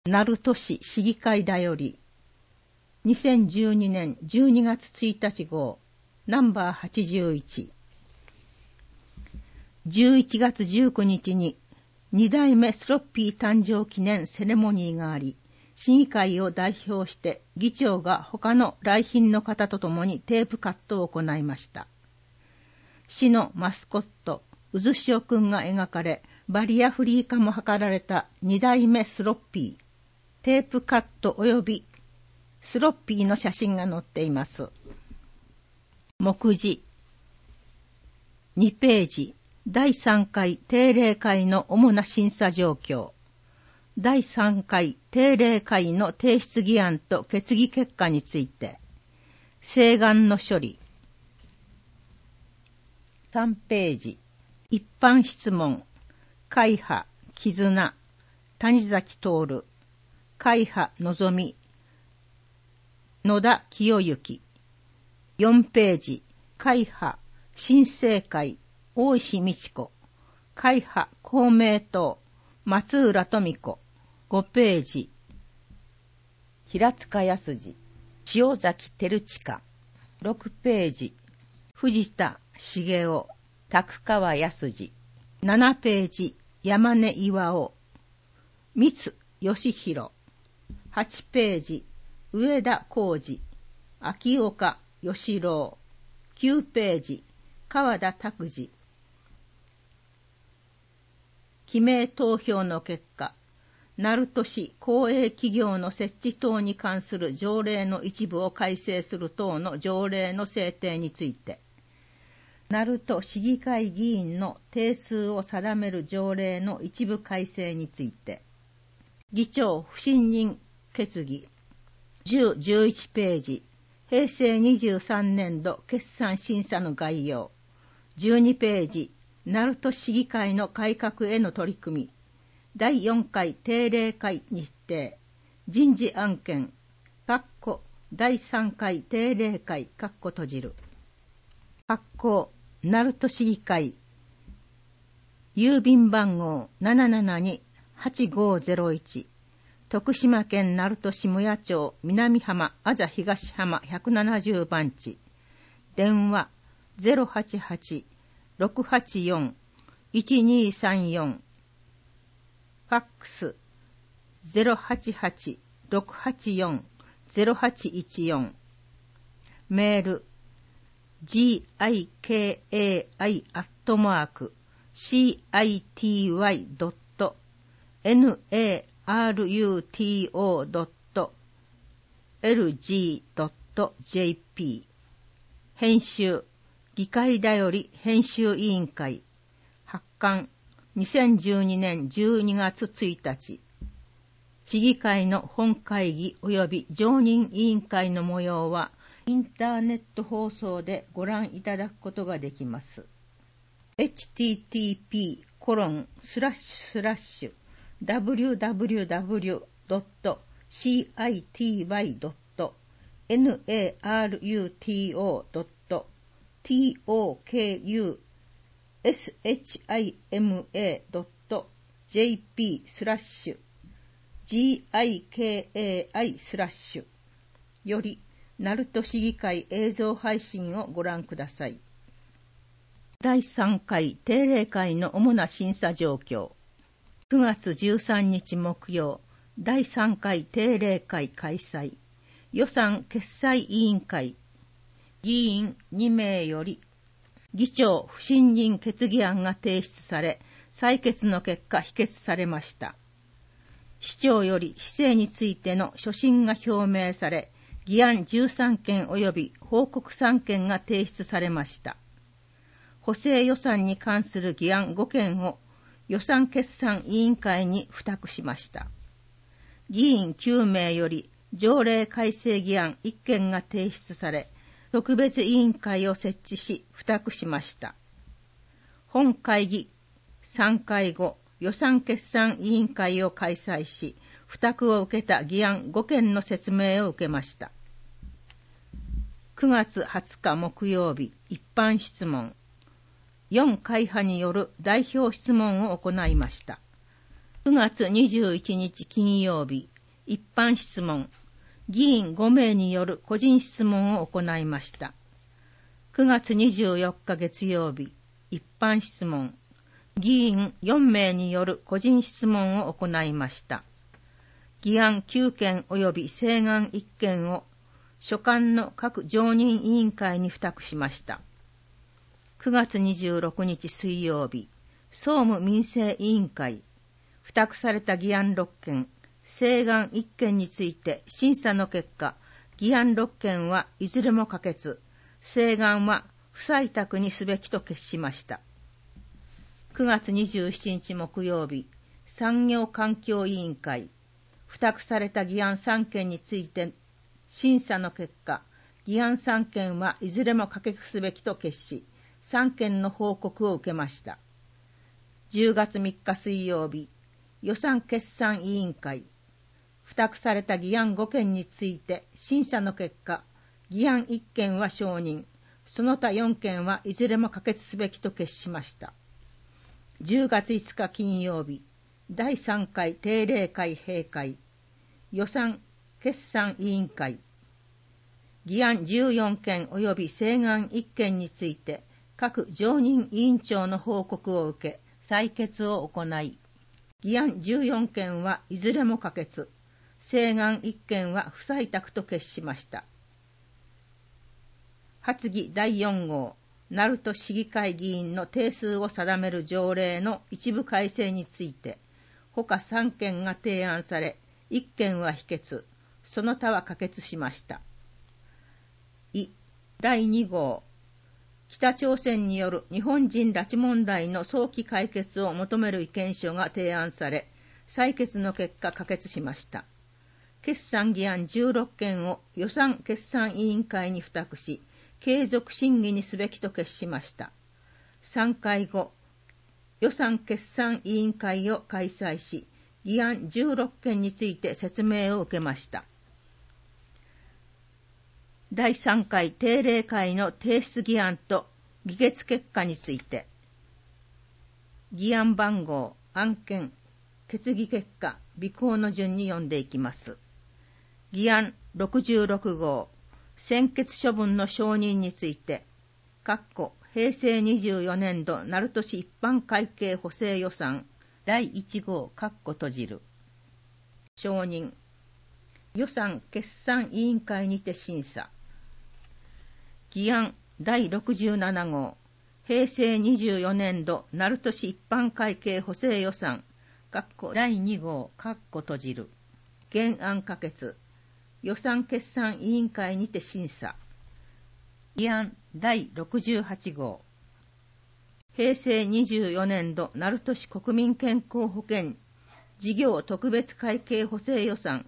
鳴門市市議会だより、2012年12月1日号、ナンバー81。11月19日に、2代目スロッピー誕生記念セレモニーがあり、市議会を代表して議長が他の来賓の方と共にテープカットを行いました。市のマスコット、うずしおくんが描かれ、バリアフリー化も図られた2代目スロッピー、テープカット及びスロッピーの写真が載っています。目次2ページ、第3回定例会の主な審査状況。第3回定例会の提出議案と決議結果について。請願の処理。3ページ。一般質問。会派、絆、谷崎徹。会派、のぞみ。野田清之。4ページ。会派、新生会。大石美智子。会派、公明党。松浦富子。5ページ。平塚康二。塩崎照親。6ページ。藤田茂雄。宅川康二。7ページ。山根巌。三津義弘。8ページ。上田浩二。秋岡義郎。9ページ。川田拓司。記名投票の結果、鳴門市公営企業の設置等に関する条例の一部を改正する等の条例の制定について、鳴門市議会議員の定数を定める条例の一部改正について、議長不信任決議、10、11ページ、平成23年度決算審査の概要、12ページ、鳴門市議会の改革への取り組み、第4回定例会日程、人事案件、第3回定例会、閉じる。発行、鳴門市議会、郵便番号 772-8501、徳島県鳴門市無谷町南浜あざ東浜170番地、電話 088-684-1234、ファックス 088-684-0814、メール gikai@city.naruto.lg.jp。 編集議会だより編集委員会。発刊2012年12月1日。市議会の本会議及び常任委員会の模様はインターネット放送でご覧いただくことができます。http://www.cityy.naruto.shima.gikai/ より鳴門市議会映像配信をご覧ください。第3回定例会の主な審査状況。9月13日木曜、第3回定例会開催。予算決裁委員会。議員2名より、議長不信任決議案が提出され、採決の結果否決されました。市長より市政についての所信が表明され、議案13件及び報告3件が提出されました。補正予算に関する議案5件を予算決算委員会に付託しました。議員9名より条例改正議案1件が提出され、特別委員会を設置し付託しました。本会議3回後、予算決算委員会を開催し、付託を受けた議案5件の説明を受けました。9月20日木曜日、一般質問。4会派による代表質問を行いました。9月21日金曜日、 一般質問、議員5名による個人質問を行いました。9月24日月曜日、一般質問、議員4名による個人質問を行いました。議案9件及び請願1件を所管の各常任委員会に付託しました。9月26日水曜日、総務民生委員会、付託された議案6件、請願1件について審査の結果、議案6件はいずれも可決、請願は不採択にすべきと決しました。9月27日木曜日、産業環境委員会、付託された議案3件について審査の結果、議案3件はいずれも可決すべきと決し、3件の報告を受けました。10月3日水曜日、予算決算委員会、付託された議案5件について審査の結果、議案1件は承認、その他4件はいずれも可決すべきと決しました。10月5日金曜日、第3回定例会閉会、予算決算委員会、議案14件及び請願1件について各常任委員長の報告を受け採決を行い、議案14件はいずれも可決、請願1件は不採択と決しました。発議第4号鳴門市議会議員の定数を定める条例の一部改正について、他3件が提案され、1件は否決、その他は可決しました。第2号、北朝鮮による日本人拉致問題の早期解決を求める意見書が提案され、採決の結果可決しました。決算議案16件を予算決算委員会に付託し、継続審議にすべきと決しました。3回後、予算決算委員会を開催し、議案16件について説明を受けました。第3回定例会の提出議案と議決結果について、議案番号、案件、決議結果、備考の順に読んでいきます。議案66号、専決処分の承認について、平成24年度鳴門市一般会計補正予算第1号閉じる。承認。予算決算委員会にて審査。議案第67号、平成24年度鳴門市一般会計補正予算第2号閉じる。原案可決。予算決算委員会にて審査。議案第68号、平成24年度鳴門市国民健康保険事業特別会計補正予算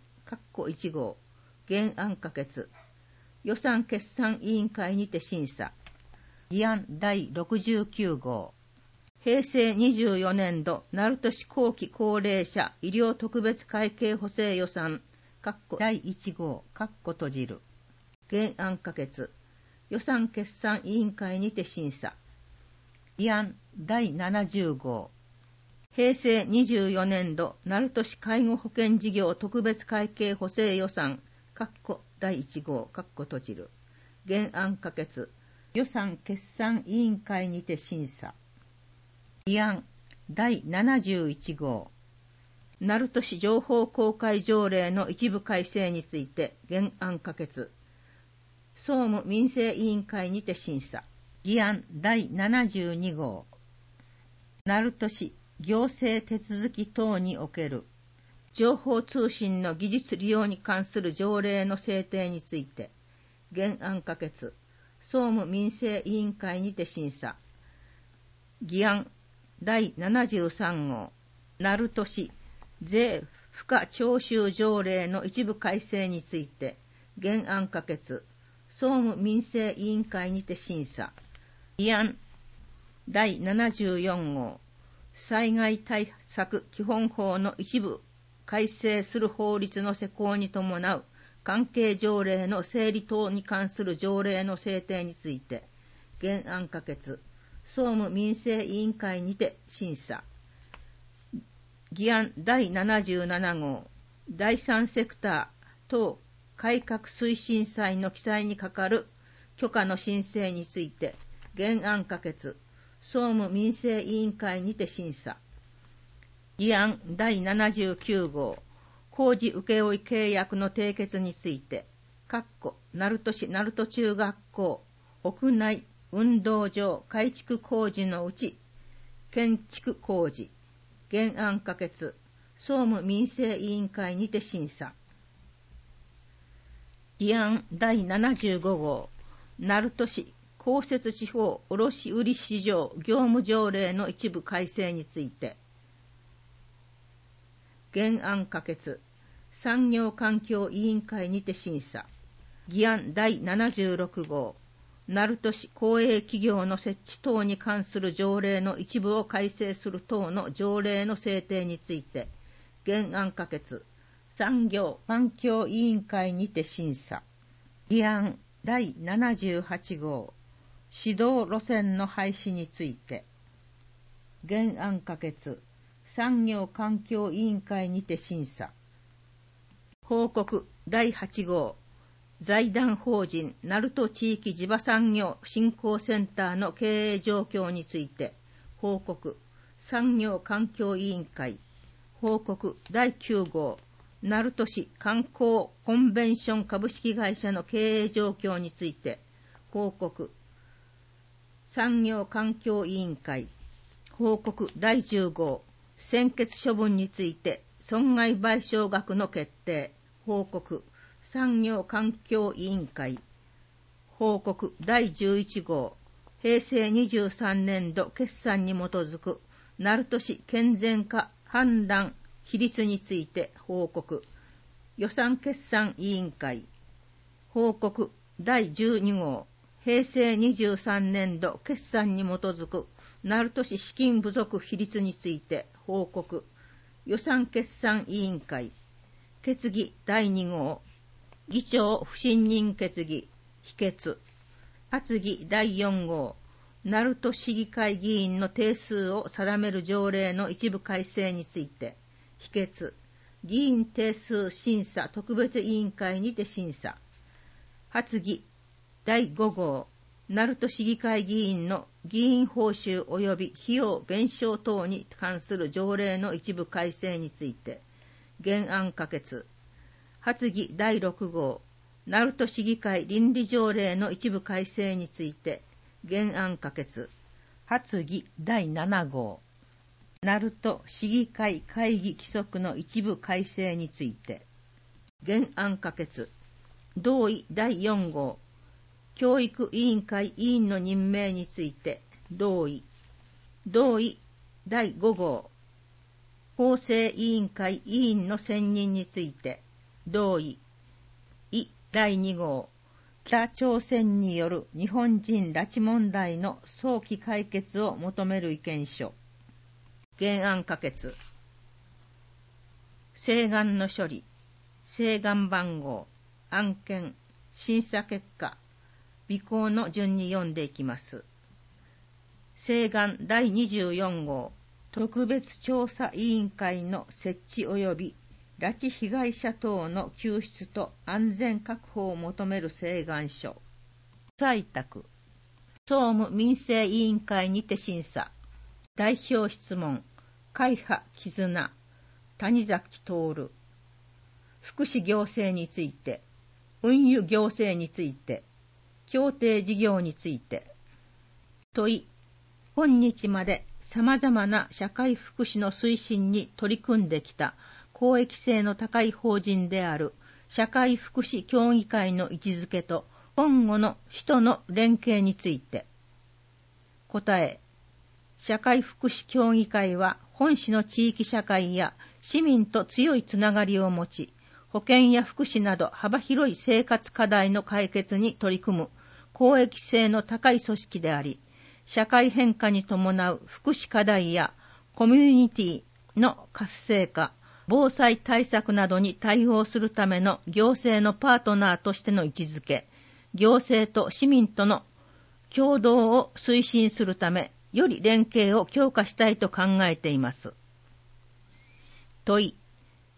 1号、原案可決。予算決算委員会にて審査。議案第69号、平成24年度鳴門市後期高齢者医療特別会計補正予算第1号閉じる。原案可決。予算決算委員会にて審査。議案第70号、平成24年度鳴門市介護保険事業特別会計補正予算第1号閉じる。原案可決。予算決算委員会にて審査。議案第71号、鳴門市情報公開条例の一部改正について原案可決。総務民生委員会にて審査。議案第72号、鳴門市行政手続き等における情報通信の技術利用に関する条例の制定について原案可決。総務民生委員会にて審査。議案第73号、鳴門市税付加徴収条例の一部改正について原案可決。総務民生委員会にて審査。議案第74号、災害対策基本法の一部改正する法律の施行に伴う関係条例の整理等に関する条例の制定について原案可決。総務民生委員会にて審査。議案第77号、 第三セクター等改革推進祭の記載に係る許可の申請について原案可決、総務民生委員会にて審査。議案第79号、工事請負契約の締結について、鳴門市鳴門中学校屋内運動場改築工事のうち、建築工事、原案可決、総務民生委員会にて審査。議案第75号、鳴門市公設地方卸売市場業務条例の一部改正について、原案可決、産業環境委員会にて審査。議案第76号、鳴門市公営企業の設置等に関する条例の一部を改正する等の条例の制定について、原案可決、産業環境委員会にて審査。議案第78号、指導路線の廃止について、原案可決、産業環境委員会にて審査。報告第8号、財団法人鳴門地域地場産業振興センターの経営状況について報告、産業環境委員会。報告第9号、鳴門市観光コンベンション株式会社の経営状況について報告、産業環境委員会。報告第10号、専決処分について損害賠償額の決定。報告、産業環境委員会。報告第11号、平成23年度決算に基づく鳴門市健全化判断比率について報告、予算決算委員会。報告第12号、平成23年度決算に基づく鳴門市資金不足比率について報告、予算決算委員会。決議第2号、議長不信任決議否決。発議第4号、鳴門市議会議員の定数を定める条例の一部改正について否決。議員定数審査特別委員会にて審査。発議第5号、鳴門市議会議員の議員報酬及び費用弁償等に関する条例の一部改正について原案可決。発議第6号、鳴門市議会倫理条例の一部改正について原案可決。発議第7号、鳴門市議会会議規則の一部改正について原案可決。同意第4号、教育委員会委員の任命について同意。同意第5号、構成委員会委員の選任について同意。意第2号、北朝鮮による日本人拉致問題の早期解決を求める意見書。原案可決。請願の処理、請願番号、案件、審査結果、備考の順に読んでいきます。請願第24号、特別調査委員会の設置及び拉致被害者等の救出と安全確保を求める請願書。採択。総務民生委員会にて審査。代表質問、会派絆、谷崎徹。福祉行政について、運輸行政について、協定事業について。問い、今日まで様々な社会福祉の推進に取り組んできた公益性の高い法人である社会福祉協議会の位置づけと今後の使途の連携について。答え、社会福祉協議会は本市の地域社会や市民と強いつながりを持ち、保健や福祉など幅広い生活課題の解決に取り組む公益性の高い組織であり、社会変化に伴う福祉課題やコミュニティの活性化、防災対策などに対応するための行政のパートナーとしての位置づけ、行政と市民との共同を推進するため、より連携を強化したいと考えています。問い、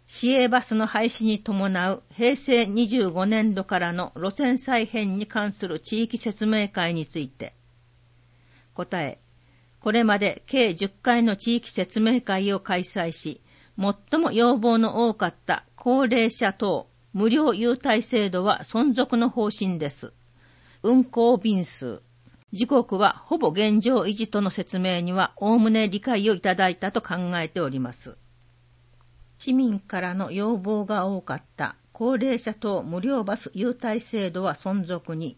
市営バスの廃止に伴う平成25年度からの路線再編に関する地域説明会について、答え、これまで計10回の地域説明会を開催し、最も要望の多かった高齢者等無料優待制度は存続の方針です。運行便数、時刻はほぼ現状維持との説明にはおおむね理解をいただいたと考えております。市民からの要望が多かった高齢者等無料バス優待制度は存続に、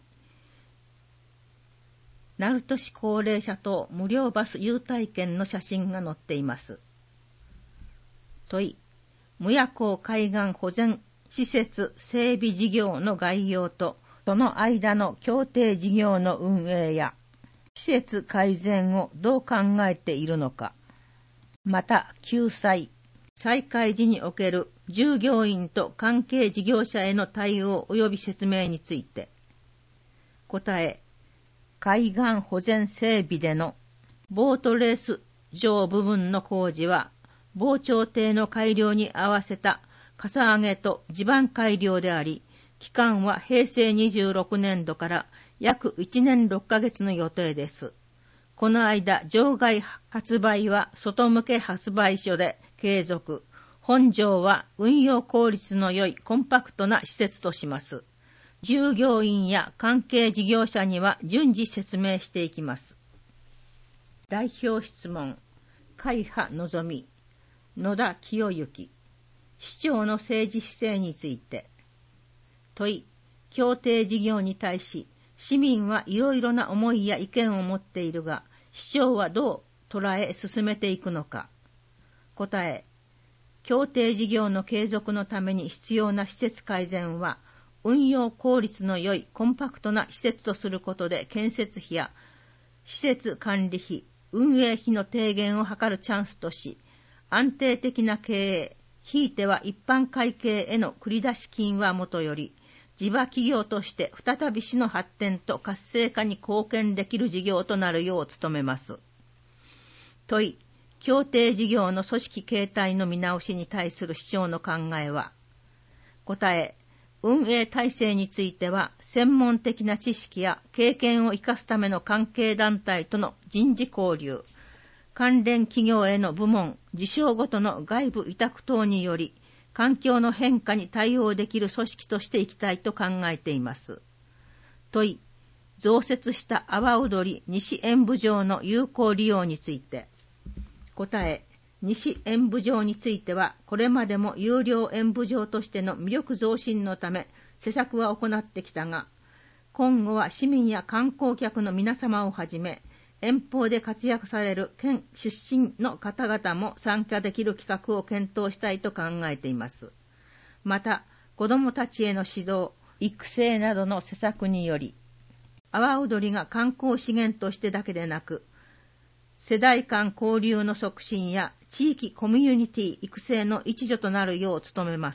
鳴門市高齢者等無料バス優待券の写真が載っています。問い、無夜港海岸保全施設整備事業の概要とその間の協定事業の運営や施設改善をどう考えているのか、また救済、再開時における従業員と関係事業者への対応及び説明について、答え、海岸保全整備でのボートレース場部分の工事は防潮堤の改良に合わせたかさ上げと地盤改良であり、期間は平成26年度から約1年6ヶ月の予定です。この間、場外発売は外向け発売所で継続。本場は運用効率の良いコンパクトな施設とします。従業員や関係事業者には順次説明していきます。代表質問、海派のぞみ、野田清之、市長の政治姿勢について。問い、協定事業に対し、市民はいろいろな思いや意見を持っているが、市長はどう捉え進めていくのか。答え、協定事業の継続のために必要な施設改善は、運用効率の良いコンパクトな施設とすることで建設費や施設管理費、運営費の低減を図るチャンスとし、安定的な経営、ひいては一般会計への繰り出し金はもとより、地場企業として再び市の発展と活性化に貢献できる事業となるよう努めます。問い、協定事業の組織形態の見直しに対する市長の考えは。答え、運営体制については専門的な知識や経験を生かすための関係団体との人事交流、関連企業への部門、事象ごとの外部委託等により、環境の変化に対応できる組織としていきたいと考えています。問い、増設した阿波踊り西演舞場の有効利用について。答え、西演舞場については、これまでも有料演舞場としての魅力増進のため、施策は行ってきたが、今後は市民や観光客の皆様をはじめ、遠方で活躍される県出身の方々も参加できる企画を検討したいと考えています。また、子どもたちへの指導、育成などの施策により、阿波踊りが観光資源としてだけでなく、世代間交流の促進や地域コミュニティ育成の一助となるよう努めます。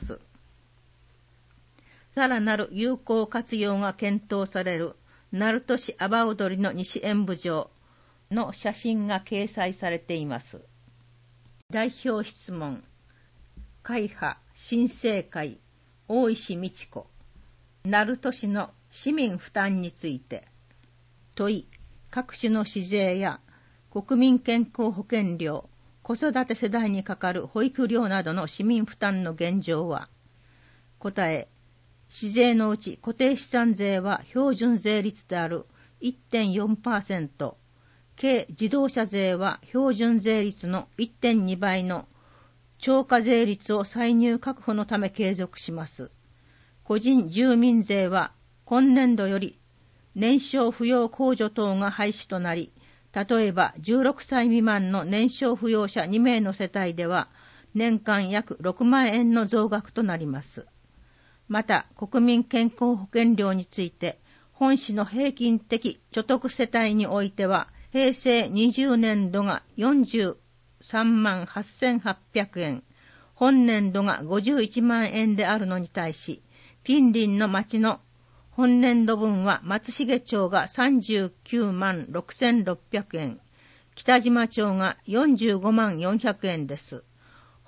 さらなる有効活用が検討される鳴門市阿波踊りの西演舞場の写真が掲載されています。代表質問、会派新生会大石美智子、鳴門市の市民負担について。問い、各種の市税や国民健康保険料、子育て世代にかかる保育料などの市民負担の現状は。答え、市税のうち固定資産税は標準税率である 1.4%、軽自動車税は標準税率の 1.2 倍の超過税率を歳入確保のため継続します。個人住民税は今年度より年少扶養控除等が廃止となり、例えば16歳未満の年少扶養者2名の世帯では年間約6万円の増額となります。また、国民健康保険料について、本市の平均的所得世帯においては、平成20年度が43万8800円、本年度が51万円であるのに対し、近隣の町の本年度分は松重町が39万6600円、北島町が45万400円です。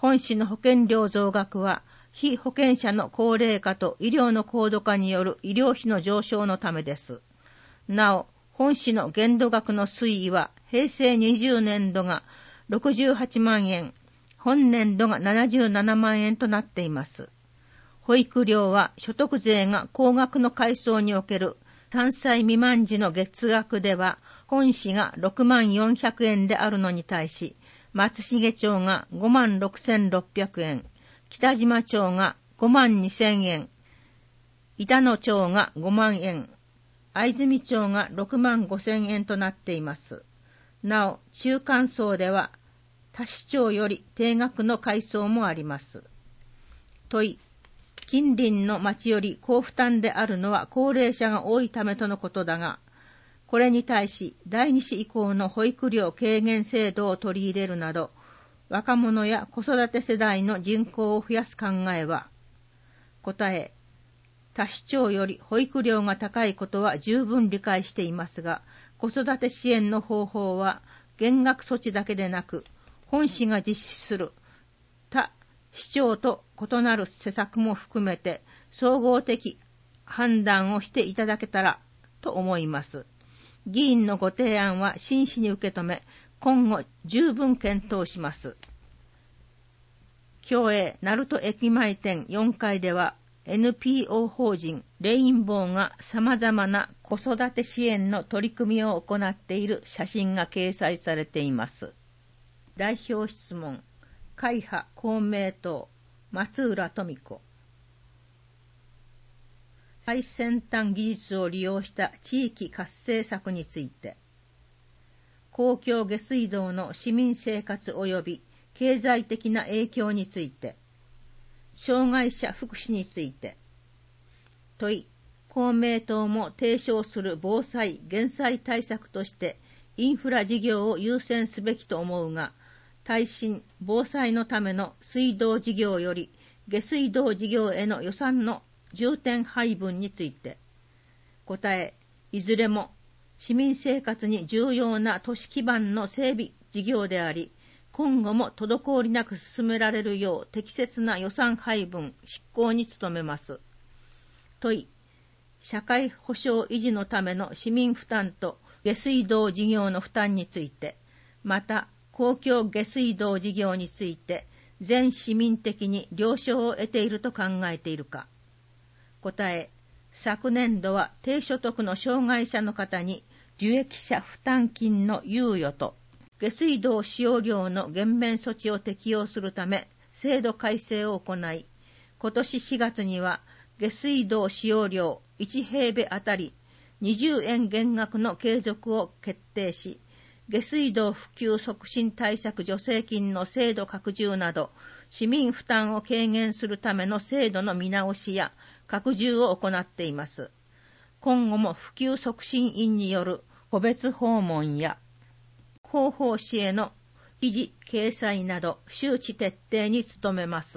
本市の保険料増額は、被保険者の高齢化と医療の高度化による医療費の上昇のためです。なお、本市の限度額の推移は、平成20年度が68万円、本年度が77万円となっています。保育料は所得税が高額の階層における3歳未満児の月額では、本市が6万400円であるのに対し、松重町が5万6600円、北島町が5万2000円、板野町が5万円、藍住町が6万5000円となっています。なお、中間層では、他市町より低額の階層もあります。問い、近隣の町より高負担であるのは高齢者が多いためとのことだが、これに対し第2子以降の保育料軽減制度を取り入れるなど、若者や子育て世代の人口を増やす考えは、答え、他市町より保育料が高いことは十分理解していますが、子育て支援の方法は減額措置だけでなく、本市が実施する他市町と異なる施策も含めて総合的判断をしていただけたらと思います。議員のご提案は真摯に受け止め、今後十分検討します。共栄鳴門駅前店4階では NPO 法人レインボーが様々な子育て支援の取り組みを行っている写真が掲載されています。代表質問。会派公明党松浦富子。最先端技術を利用した地域活性策について、公共下水道の市民生活及び経済的な影響について、障害者福祉について、問い、公明党も提唱する防災・減災対策としてインフラ事業を優先すべきと思うが、耐震・防災のための水道事業より下水道事業への予算の重点配分について、答え、いずれも市民生活に重要な都市基盤の整備事業であり、今後も滞りなく進められるよう適切な予算配分・執行に努めます。問い、社会保障維持のための市民負担と下水道事業の負担について、また、公共下水道事業について全市民的に了承を得ていると考えているか。答え、昨年度は低所得の障害者の方に受益者負担金の猶予と下水道使用料の減免措置を適用するため制度改正を行い、今年4月には下水道使用料1平米あたり20円減額の継続を決定し、下水道普及促進対策助成金の制度拡充など、市民負担を軽減するための制度の見直しや拡充を行っています。今後も普及促進員による個別訪問や広報誌への記事掲載など周知徹底に努めます。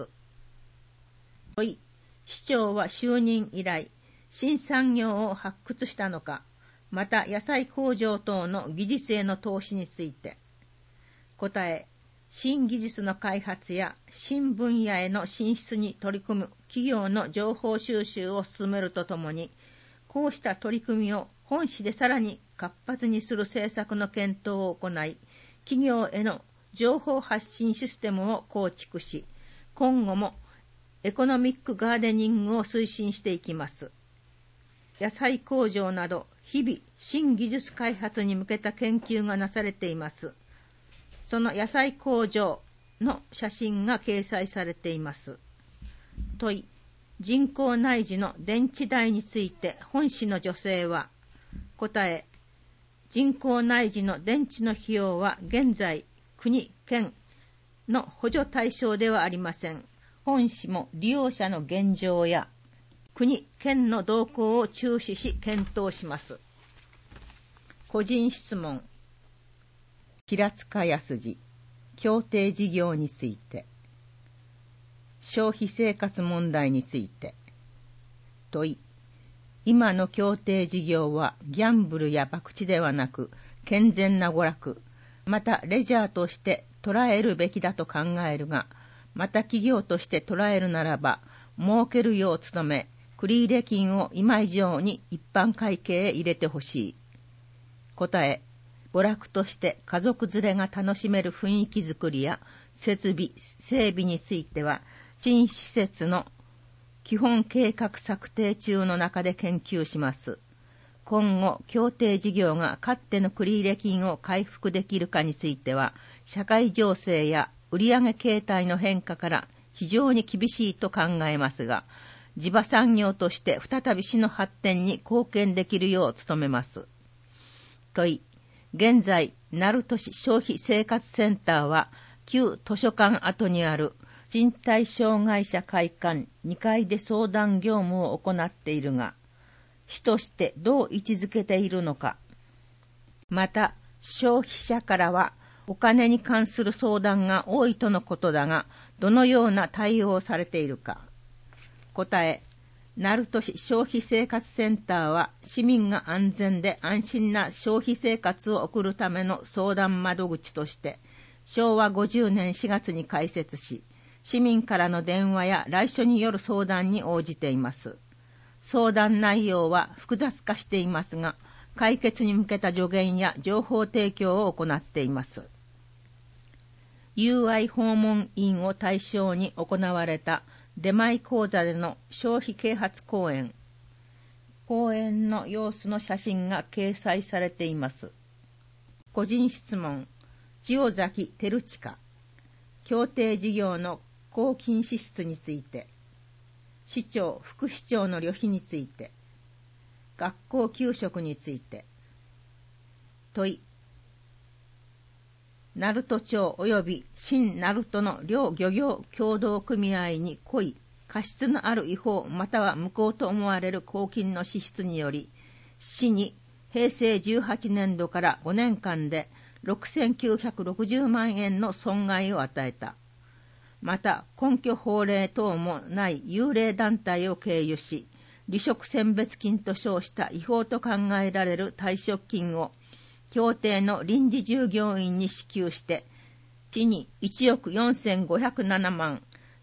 市長は就任以来、新産業を発掘したのか、また野菜工場等の技術への投資について、答え、新技術の開発や新分野への進出に取り組む企業の情報収集を進めるとともに、こうした取り組みを本市でさらに活発にする政策の検討を行い、企業への情報発信システムを構築し、今後もエコノミックガーデニングを推進していきます。野菜工場など日々新技術開発に向けた研究がなされています。その野菜工場の写真が掲載されています。問い、人工内耳の電池代について本市の女性は、答え、人工内耳の電池の費用は現在国・県の補助対象ではありません。本市も利用者の現状や国・県の動向を注視し検討します。個人質問。平塚康二、協定事業について。消費生活問題について。問い。今の協定事業はギャンブルや博打ではなく健全な娯楽、またレジャーとして捉えるべきだと考えるが、 また企業として捉えるならば、設けるよう努め、繰入金を今以上に一般会計へ入れてほしい。答え、娯楽として家族連れが楽しめる雰囲気づくりや設備、整備については、新施設の基本計画策定中の中で研究します。今後、協定事業がかつての繰入金を回復できるかについては、社会情勢や売上形態の変化から非常に厳しいと考えますが、地場産業として再び市の発展に貢献できるよう努めます。問い、現在、鳴門市消費生活センターは、旧図書館跡にある身体障害者会館2階で相談業務を行っているが、市としてどう位置づけているのか。また、消費者からはお金に関する相談が多いとのことだが、どのような対応をされているか。答え、鳴門市消費生活センターは市民が安全で安心な消費生活を送るための相談窓口として昭和50年4月に開設し、市民からの電話や来所による相談に応じています。相談内容は複雑化していますが、解決に向けた助言や情報提供を行っています。UI 訪問員を対象に行われた出前講座での消費啓発講演の様子の写真が掲載されています。個人質問、塩崎照親、協定事業の公金支出について、市長・副市長の旅費について、学校給食について。問い、鳴門町及び新鳴門の両漁業協同組合に故意、過失のある違法または無効と思われる公金の支出により、市に平成18年度から5年間で6960万円の損害を与えた。また、根拠法令等もない幽霊団体を経由し、離職選別金と称した違法と考えられる退職金を協定の臨時従業員に支給して、市に1億4507万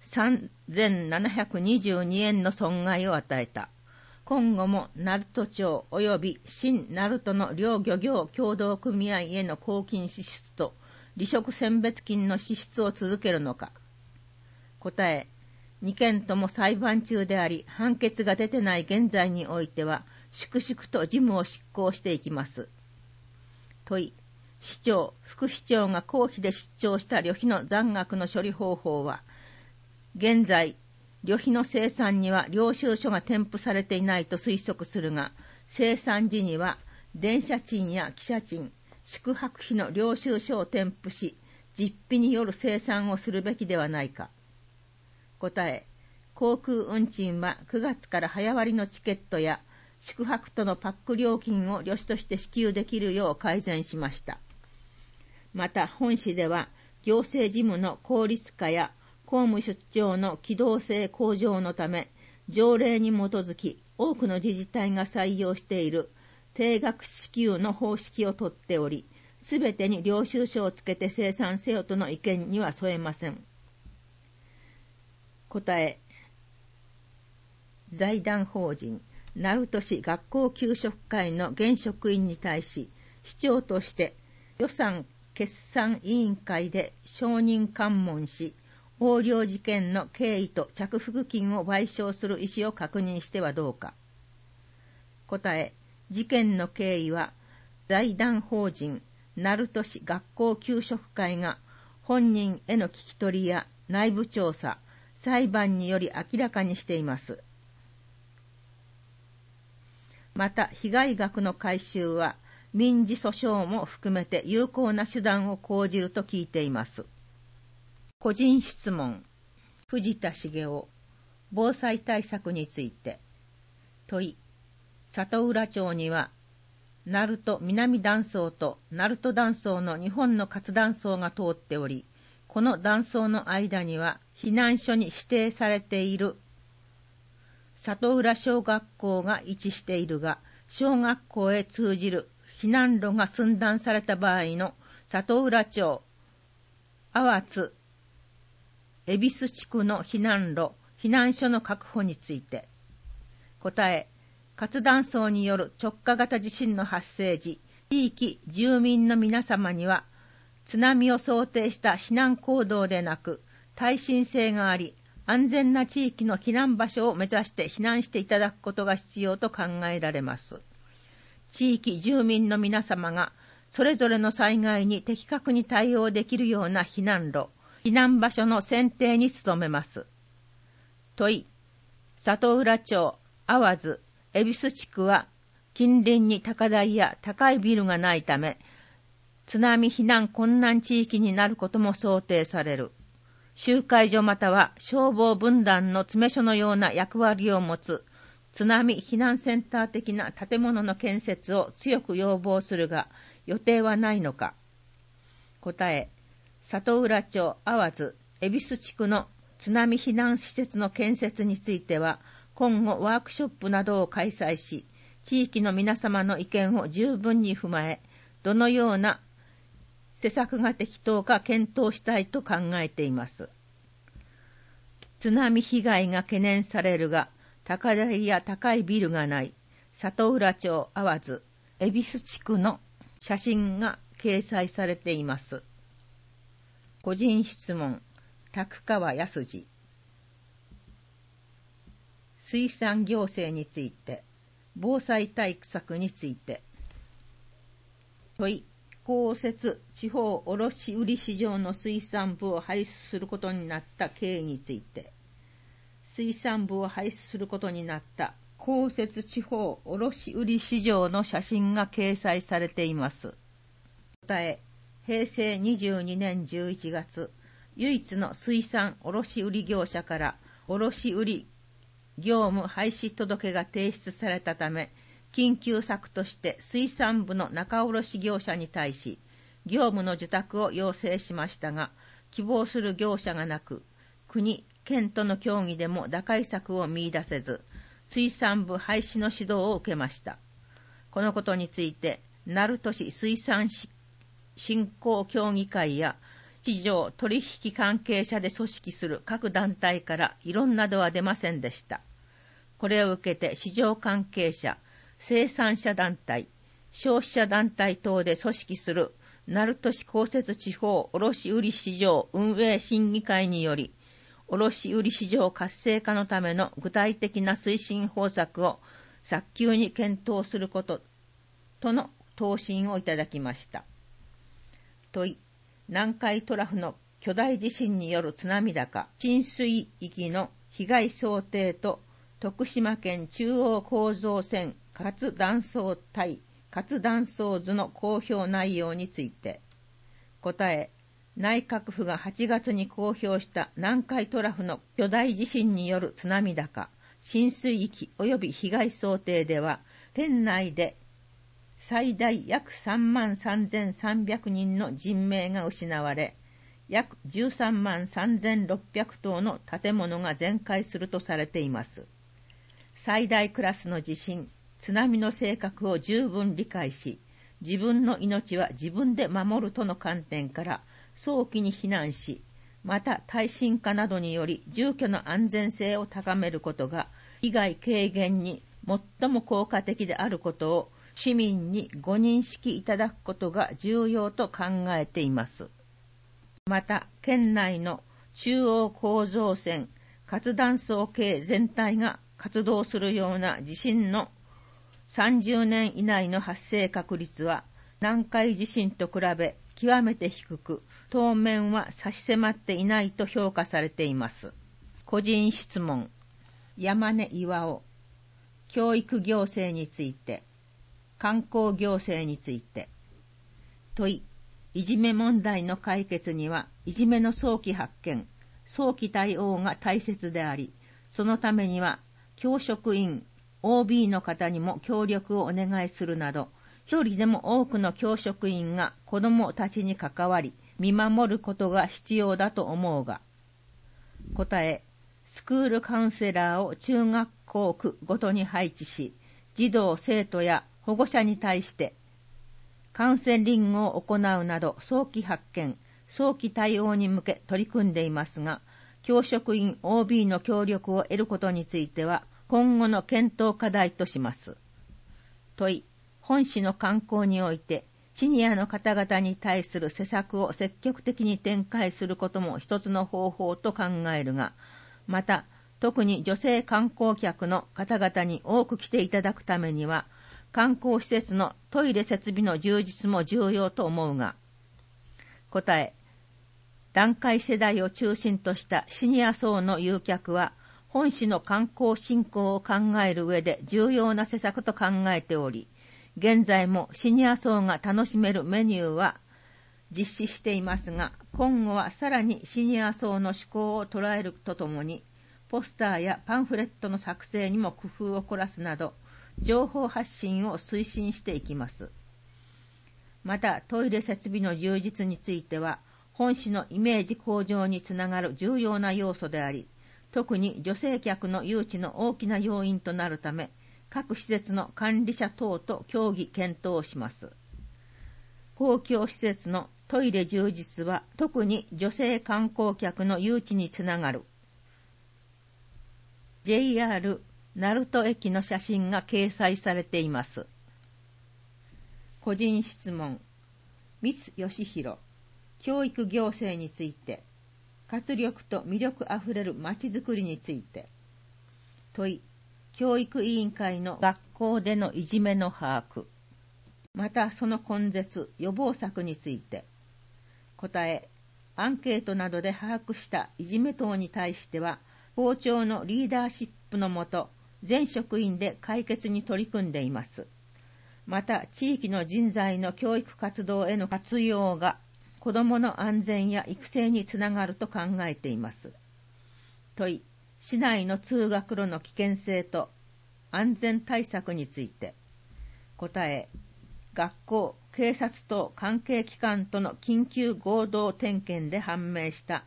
3722円の損害を与えた。今後も鳴門町及び新鳴門の両漁業協同組合への公金支出と離職選別金の支出を続けるのか。答え、2件とも裁判中であり、判決が出てない現在においては、粛々と事務を執行していきます。問い、市長・副市長が公費で出張した旅費の残額の処理方法は、現在、旅費の精算には領収書が添付されていないと推測するが、精算時には電車賃や汽車賃、宿泊費の領収書を添付し、実費による精算をするべきではないか。答え、航空運賃は9月から早割のチケットや宿泊とのパック料金を旅費として支給できるよう改善しました。また本市では行政事務の効率化や公務出張の機動性向上のため、条例に基づき多くの自治体が採用している定額支給の方式をとっており、すべてに領収書をつけて精算せよとの意見には添えません。答え、財団法人鳴門市学校給食会の現職員に対し、市長として予算決算委員会で承認喚問し、横領事件の経緯と着服金を賠償する意思を確認してはどうか。答え、事件の経緯は財団法人鳴門市学校給食会が本人への聞き取りや内部調査、裁判により明らかにしています。また被害額の回収は民事訴訟も含めて有効な手段を講じると聞いています。個人質問、藤田茂雄、防災対策について。問い、里浦町には鳴門南断層と鳴門断層の2本の活断層が通っており、この断層の間には避難所に指定されている里浦小学校が位置しているが、小学校へ通じる避難路が寸断された場合の里浦町、阿波津、 恵比寿地区の避難路、避難所の確保について。答え、活断層による直下型地震の発生時、地域住民の皆様には、津波を想定した避難行動でなく、耐震性があり、安全な地域の避難場所を目指して避難していただくことが必要と考えられます。地域住民の皆様が、それぞれの災害に的確に対応できるような避難路、避難場所の選定に努めます。問い、里浦町、淡津、恵比寿地区は、近隣に高台や高いビルがないため、津波避難困難地域になることも想定される。集会所または消防分団の詰め所のような役割を持つ津波避難センター的な建物の建設を強く要望するが、予定はないのか。答え、里浦町、淡津、恵比寿地区の津波避難施設の建設については、今後ワークショップなどを開催し、地域の皆様の意見を十分に踏まえ、どのような施策が適当か検討したいと考えています。津波被害が懸念されるが、高台や高いビルがない里浦町淡津、恵比寿地区の写真が掲載されています。個人質問、宅川康二。水産行政について、防災対策について。問い、公設地方卸売市場の水産部を廃止することになった経緯について。水産部を廃止することになった公設地方卸売市場の写真が掲載されています。答え、平成22年11月、唯一の水産卸売業者から卸売業務廃止届が提出されたため、緊急策として水産部の仲卸業者に対し、業務の受託を要請しましたが、希望する業者がなく、国、県との協議でも打開策を見出せず、水産部廃止の指導を受けました。このことについて、鳴門市水産振興協議会や、市場取引関係者で組織する各団体から異論などは出ませんでした。これを受けて市場関係者、生産者団体、消費者団体等で組織する鳴門市公設地方卸売市場運営審議会により、卸売市場活性化のための具体的な推進方策を早急に検討することとの答申をいただきました。問い、南海トラフの巨大地震による津波高、浸水域の被害想定と徳島県中央構造線活断層帯活断層図の公表内容について。答え、内閣府が8月に公表した南海トラフの巨大地震による津波高、浸水域及び被害想定では、県内で最大約33,300人の人命が失われ、約133,600棟の建物が全壊するとされています。最大クラスの地震、津波の性格を十分理解し、自分の命は自分で守るとの観点から早期に避難し、また耐震化などにより住居の安全性を高めることが被害軽減に最も効果的であることを市民にご認識いただくことが重要と考えています。また、県内の中央構造線活断層系全体が活動するような地震の30年以内の発生確率は南海地震と比べ極めて低く、当面は差し迫っていないと評価されています。個人質問、山根巌。教育行政について、観光行政について。問い、いじめ問題の解決にはいじめの早期発見、早期対応が大切であり、そのためには教職員、OB の方にも協力をお願いするなど、一人でも多くの教職員が子どもたちに関わり、見守ることが必要だと思うが。答え、スクールカウンセラーを中学校区ごとに配置し、児童生徒や保護者に対してカウンセリングを行うなど早期発見、早期対応に向け取り組んでいますが、 教職員 OB の協力を得ることについては今後の検討課題とします。問い、本市の観光においてシニアの方々に対する施策を積極的に展開することも一つの方法と考えるが、また特に女性観光客の方々に多く来ていただくためには観光施設のトイレ設備の充実も重要と思うが、答え、団塊世代を中心としたシニア層の誘客は本市の観光振興を考える上で重要な施策と考えており、現在もシニア層が楽しめるメニューは実施していますが、今後はさらにシニア層の趣向を捉えるとともに、ポスターやパンフレットの作成にも工夫を凝らすなど、情報発信を推進していきます。また、トイレ設備の充実については、本市のイメージ向上につながる重要な要素であり、特に女性客の誘致の大きな要因となるため、各施設の管理者等と協議検討します。公共施設のトイレ充実は特に女性観光客の誘致につながる。JR 鳴門駅の写真が掲載されています。個人質問。三義弘、教育行政について、活力と魅力あふれるまちづくりについて。問い、教育委員会の学校でのいじめの把握、またその根絶・予防策について。答え、アンケートなどで把握したいじめ等に対しては、校長のリーダーシップのもと、全職員で解決に取り組んでいます。また、地域の人材の教育活動への活用が、子どもの安全や育成につながると考えています。問い、市内の通学路の危険性と安全対策について。答え、学校、警察等関係機関との緊急合同点検で判明した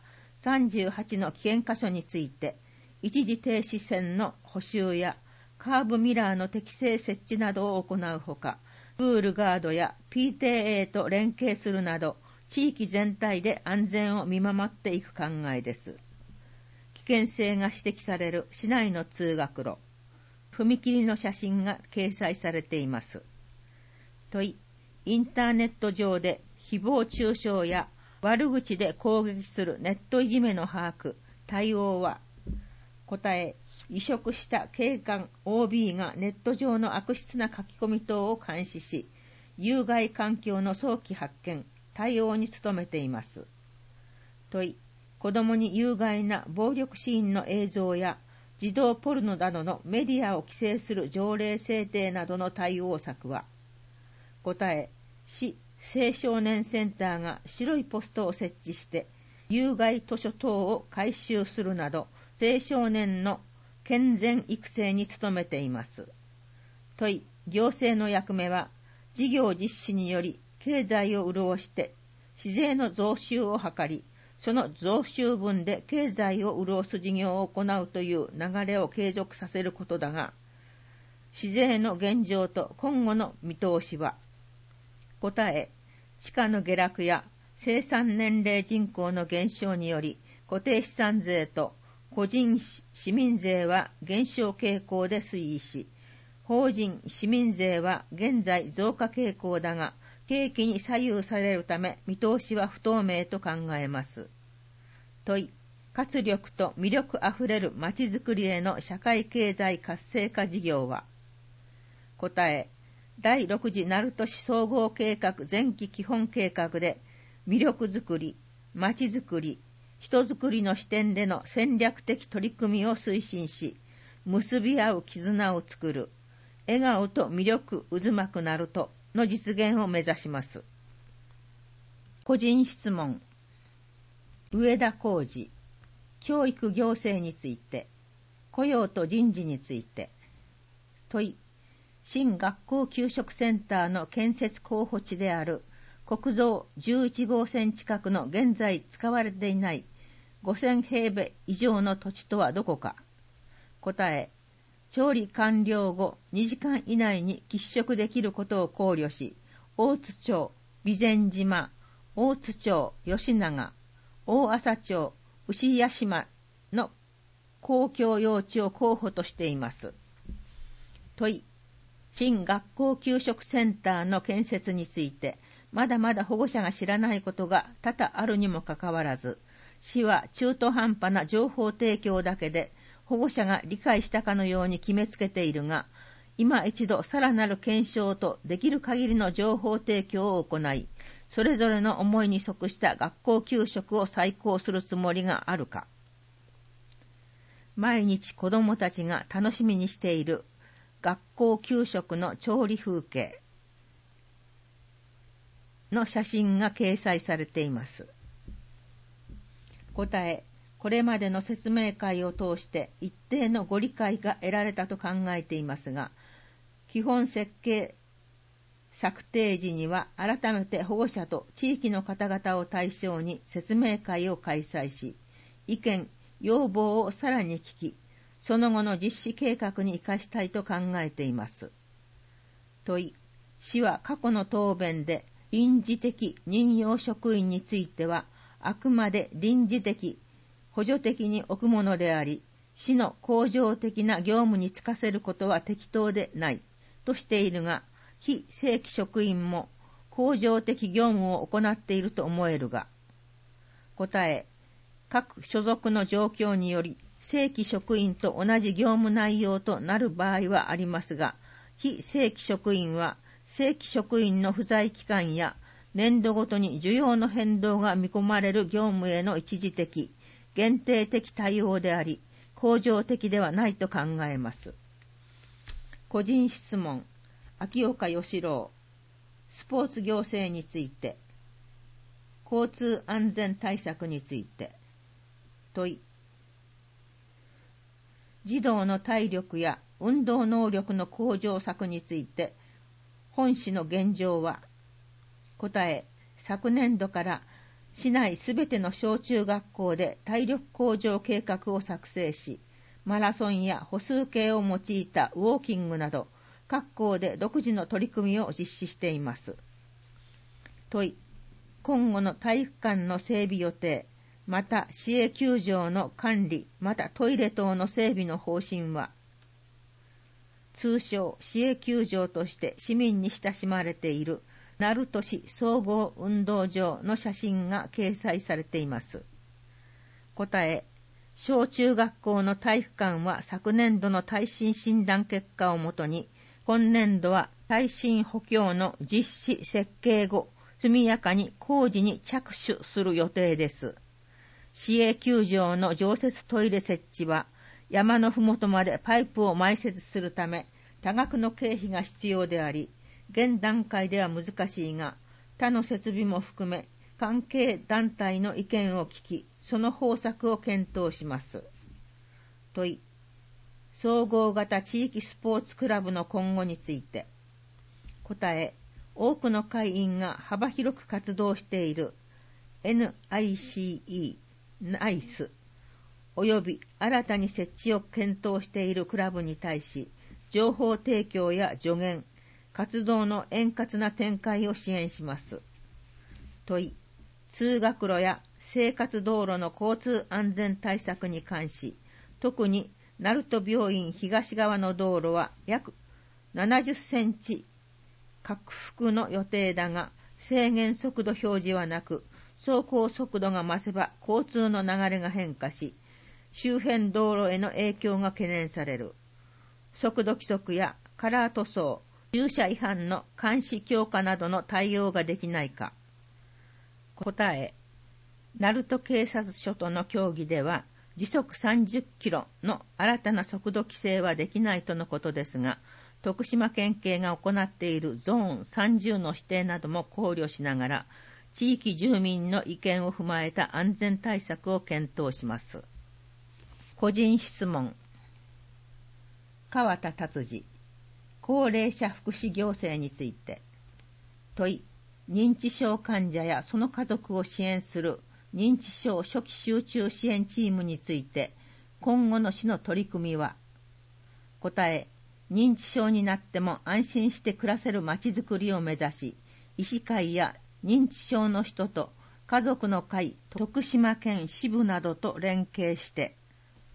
38の危険箇所について、一時停止線の補修やカーブミラーの適正設置などを行うほか、プールガードや PTA と連携するなど、地域全体で安全を見守っていく考えです。危険性が指摘される市内の通学路、踏切の写真が掲載されています。問い、インターネット上で誹謗中傷や悪口で攻撃するネットいじめの把握、対応は。答え、移植した警官 OB がネット上の悪質な書き込み等を監視し、有害環境の早期発見、対応に努めています。問い、子どもに有害な暴力シーンの映像や児童ポルノなどのメディアを規制する条例制定などの対応策は。答え、市青少年センターが白いポストを設置して有害図書等を回収するなど青少年の健全育成に努めています。問い、行政の役目は事業実施により経済を潤して市税の増収を図り、その増収分で経済を潤す事業を行うという流れを継続させることだが、市税の現状と今後の見通しは。答え、地価の下落や生産年齢人口の減少により固定資産税と個人市民税は減少傾向で推移し、法人市民税は現在増加傾向だが、景気に左右されるため見通しは不透明と考えます。問い、活力と魅力あふれるまちづくりへの社会経済活性化事業は。答え、第6次鳴門市総合計画前期基本計画で魅力づくり、まちづくり、人づくりの視点での戦略的取り組みを推進し、結び合う絆を作る、笑顔と魅力渦巻く鳴門の実現を目指します。個人質問。上田浩二、教育行政について、雇用と人事について。問い、新学校給食センターの建設候補地である国道11号線近くの現在使われていない5000平米以上の土地とはどこか。答え、調理完了後2時間以内に喫食できることを考慮し、大津町、備前島、大津町、吉永、大麻町、牛屋島の公共用地を候補としています。問い、新学校給食センターの建設について、まだまだ保護者が知らないことが多々あるにもかかわらず、市は中途半端な情報提供だけで保護者が理解したかのように決めつけているが、今一度さらなる検証とできる限りの情報提供を行い、それぞれの思いに即した学校給食を再考するつもりがあるか。毎日子どもたちが楽しみにしている学校給食の調理風景の写真が掲載されています。答え、これまでの説明会を通して一定のご理解が得られたと考えていますが、基本設計策定時には改めて保護者と地域の方々を対象に説明会を開催し、意見、要望をさらに聞き、その後の実施計画に生かしたいと考えています。問い、市は過去の答弁で臨時的任用職員については、あくまで臨時的、補助的に置くものであり、市の恒常的な業務に就かせることは適当でないとしているが、非正規職員も恒常的業務を行っていると思えるが。答え、各所属の状況により正規職員と同じ業務内容となる場合はありますが、非正規職員は正規職員の不在期間や年度ごとに需要の変動が見込まれる業務への一時的、限定的対応であり、恒常的ではないと考えます。個人質問、秋岡義郎、スポーツ行政について、交通安全対策について。問い、児童の体力や運動能力の向上策について、本市の現状は。答え、昨年度から市内すべての小中学校で体力向上計画を作成し、マラソンや歩数計を用いたウォーキングなど、各校で独自の取り組みを実施しています。問い、今後の体育館の整備予定、また市営球場の管理、またトイレ等の整備の方針は。通称市営球場として市民に親しまれている鳴門市総合運動場の写真が掲載されています。答え、小中学校の体育館は昨年度の耐震診断結果をもとに、今年度は耐震補強の実施設計後、速やかに工事に着手する予定です。市営球場の常設トイレ設置は、山のふもとまでパイプを埋設するため、多額の経費が必要であり、現段階では難しいが、他の設備も含め、関係団体の意見を聞き、その方策を検討します。問い、総合型地域スポーツクラブの今後について。答え、多くの会員が幅広く活動している NICE、NICE、および新たに設置を検討しているクラブに対し、情報提供や助言、活動の円滑な展開を支援します。問い、通学路や生活道路の交通安全対策に関し、特に鳴門病院東側の道路は約70センチ拡幅の予定だが、制限速度表示はなく、走行速度が増せば交通の流れが変化し、周辺道路への影響が懸念される。速度規則やカラー塗装、駐車違反の監視強化などの対応ができないか。答え、鳴門警察署との協議では、時速30キロの新たな速度規制はできないとのことですが、徳島県警が行っているゾーン30の指定なども考慮しながら、地域住民の意見を踏まえた安全対策を検討します。個人質問。川田達治、高齢者福祉行政について。問い、認知症患者やその家族を支援する認知症初期集中支援チームについて、今後の市の取り組みは。答え、認知症になっても安心して暮らせるまちづくりを目指し、医師会や認知症の人と家族の会、徳島県支部などと連携して、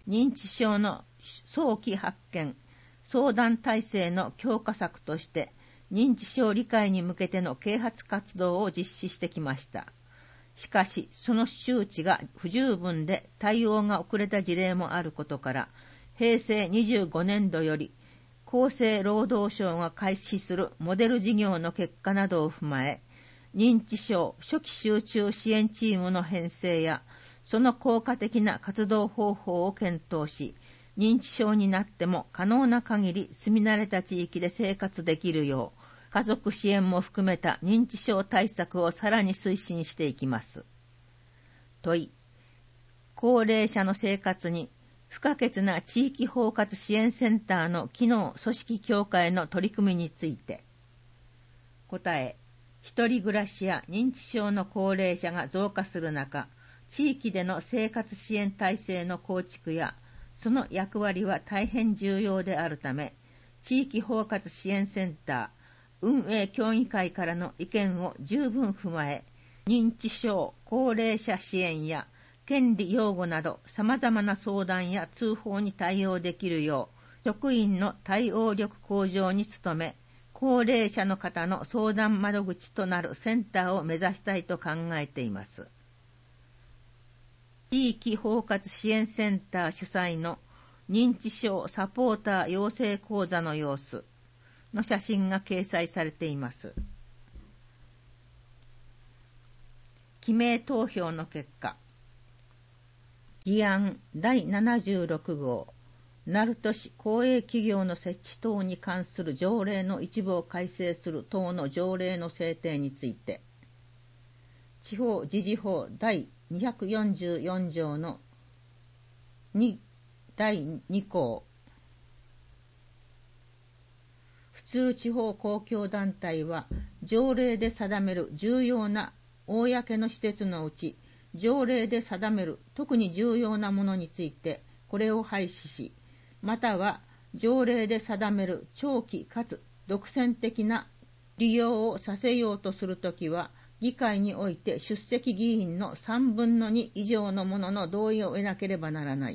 認知症の早期発見、相談体制の強化策として、認知症理解に向けての啓発活動を実施してきました。しかし、その周知が不十分で対応が遅れた事例もあることから、平成25年度より、厚生労働省が開始するモデル事業の結果などを踏まえ、認知症初期集中支援チームの編成や、その効果的な活動方法を検討し、認知症になっても可能な限り住み慣れた地域で生活できるよう、家族支援も含めた認知症対策をさらに推進していきます。問い、高齢者の生活に不可欠な地域包括支援センターの機能組織強化への取り組みについて。答え、一人暮らしや認知症の高齢者が増加する中、地域での生活支援体制の構築や、その役割は大変重要であるため、地域包括支援センター、運営協議会からの意見を十分踏まえ、認知症、高齢者支援や権利擁護など様々な相談や通報に対応できるよう、職員の対応力向上に努め、高齢者の方の相談窓口となるセンターを目指したいと考えています。地域包括支援センター主催の認知症サポーター養成講座の様子の写真が掲載されています。記名投票の結果、議案第76号、鳴門市公営企業の設置等に関する条例の一部を改正する等の条例の制定について、地方自治法第244条の第2項、普通地方公共団体は条例で定める重要な公の施設のうち、条例で定める特に重要なものについてこれを廃止し、または条例で定める長期かつ独占的な利用をさせようとするときは、議会において出席議員の3分の2以上の者の同意を得なければならない。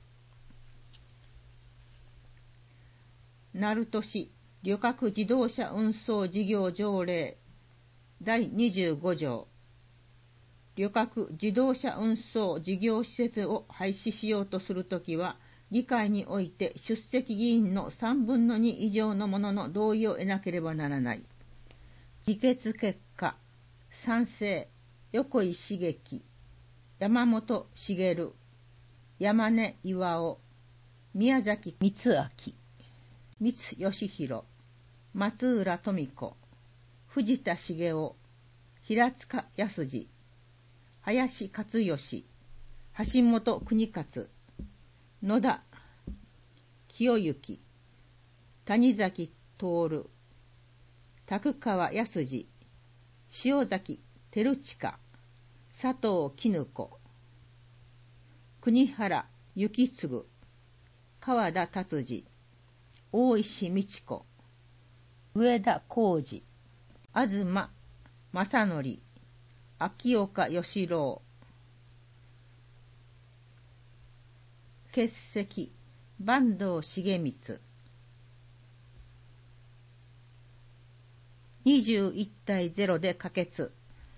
鳴門市旅客自動車運送事業条例第25条、旅客自動車運送事業施設を廃止しようとするときは、議会において出席議員の3分の2以上の者の同意を得なければならない。議決結果、賛成、横井茂樹、山本茂、山根巌、宮崎光明、三義弘、松浦富子、藤田茂雄、平塚康二、林勝義、橋本国勝、野田清之、谷崎徹、宅川康二、塩崎照親、佐藤絹子、国原幸次、川田達治、大石美智子、上田浩二、東正則、秋岡義郎。欠席、坂東重光。21対0で可決。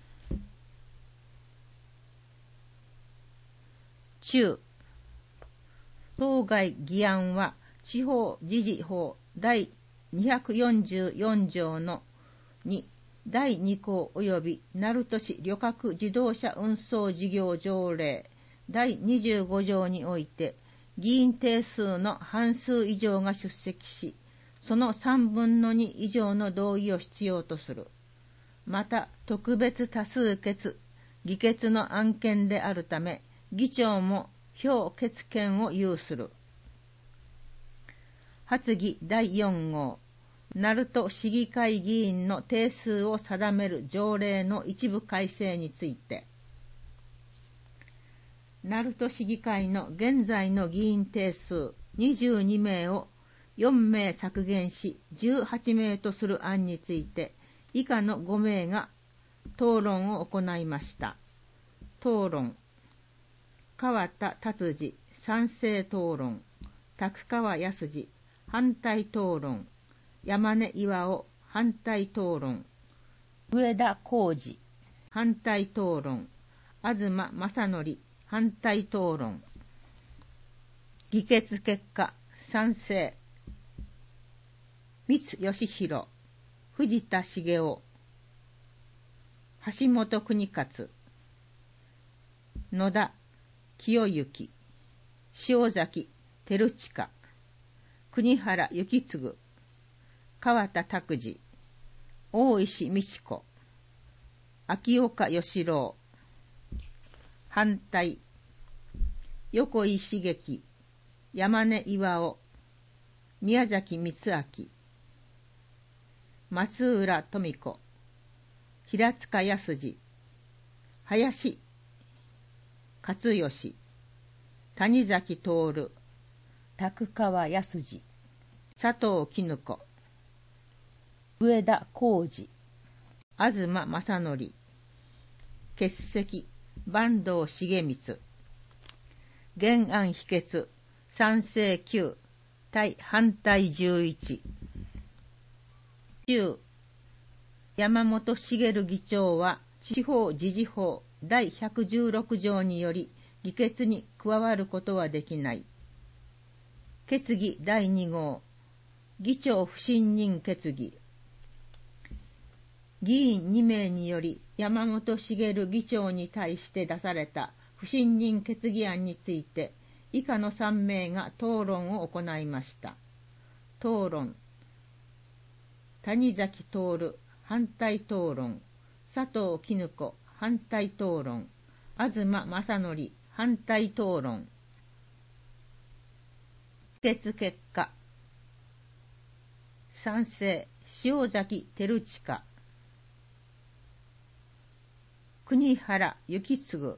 中、当該議案は地方自治法第244条の2第2項及び鳴門市旅客自動車運送事業条例第25条において議員定数の半数以上が出席し、その3分の2以上の同意を必要とする。また、特別多数決、議決の案件であるため、議長も表決権を有する。発議第4号、鳴門市議会議員の定数を定める条例の一部改正について、鳴門市議会の現在の議員定数22名を4名削減し18名とする案について、以下の5名が討論を行いました。討論。川田達治賛成討論、宅川康二反対討論、山根巌反対討論、上田浩二反対討論、東正則反対討論。議決結果、賛成、三義弘、藤田茂雄、橋本邦勝、野田清之、塩崎照親、国原幸次、川田拓司、大石美智子、秋岡義郎。反対、横井茂樹、山根巌、宮崎光明、松浦富子、平塚康二、林勝義、谷崎徹、宅川康二、佐藤絹子、上田浩二、東正則、欠席、坂東重光。原案否決、賛成9、対反対11。10、山本茂議長は地方自治法第116条により議決に加わることはできない。決議第2号、議長不信任決議。議員2名により山本茂議長に対して出された不信任決議案について以下の3名が討論を行いました。討論、谷崎徹反対討論、佐藤絹子反対討論、東正則反対討論。議決結果、賛成、塩崎照親、国原幸次。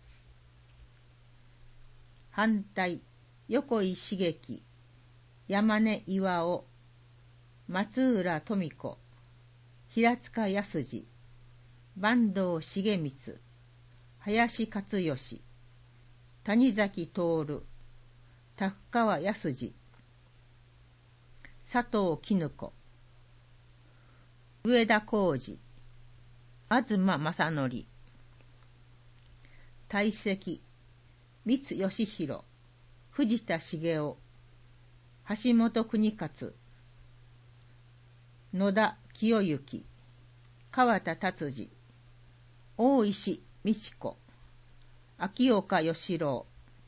反対、横井茂樹、山根巌、松浦富子、平塚康二、坂東重光、林勝義、谷崎徹、宅川康二、佐藤絹子、上田浩二、東正則。退席、三義弘、藤田茂雄、橋本邦勝、野田清之、川田達治、大石美智子、秋岡義郎。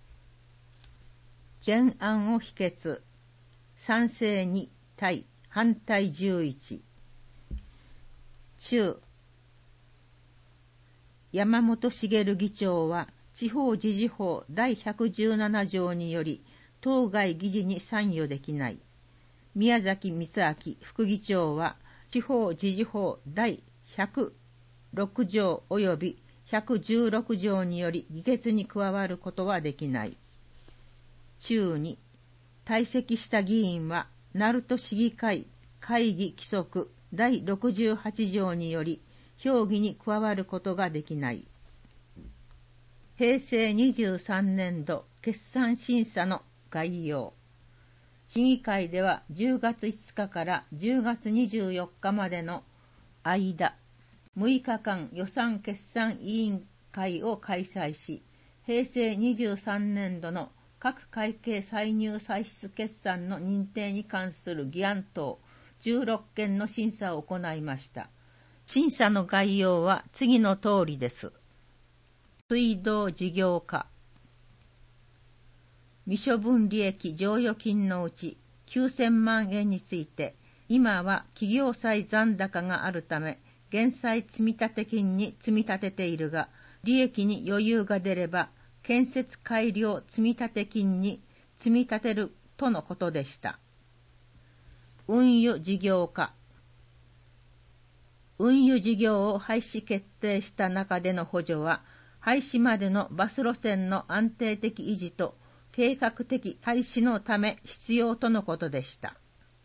原案を否決、賛成2、対反対11。中、山本茂議長は地方自治法第117条により当該議事に参与できない。宮崎光明副議長は地方自治法第106条及び116条により議決に加わることはできない。中に、退席した議員は鳴門市議会会議規則第68条により評議に加わることができない。平成23年度決算審査の概要。市議会では10月5日から10月24日までの間、6日間予算決算委員会を開催し、平成23年度の各会計歳入歳出決算の認定に関する議案等16件の審査を行いました。審査の概要は次の通りです。水道事業化。未処分利益剰余金のうち9000万円について、今は企業債残高があるため、減債積立金に積み立てているが、利益に余裕が出れば、建設改良積立金に積み立てるとのことでした。運輸事業化。運輸事業を廃止決定した中での補助は、廃止までのバス路線の安定的維持と計画的廃止のため必要とのことでした。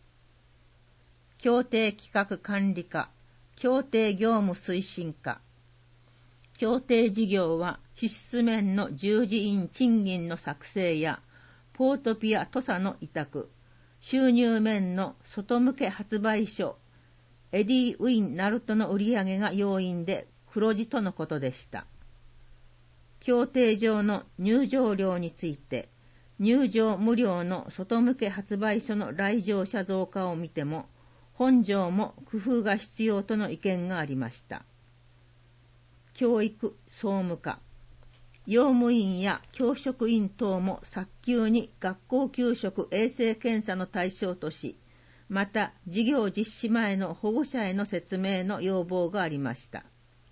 協定企画管理課、協定業務推進課。協定事業は支出面の従事員賃金の作成やポートピア土佐の委託、収入面の外向け発売書エディ・ウィン・ナルトの売り上げが要因で黒字とのことでした。協定上の入場料について、入場無料の外向け発売書の来場者増加を見ても、本条も工夫が必要との意見がありました。教育総務課、用務員や教職員等も早急に学校給食衛生検査の対象とし、また授業実施前の保護者への説明の要望がありました。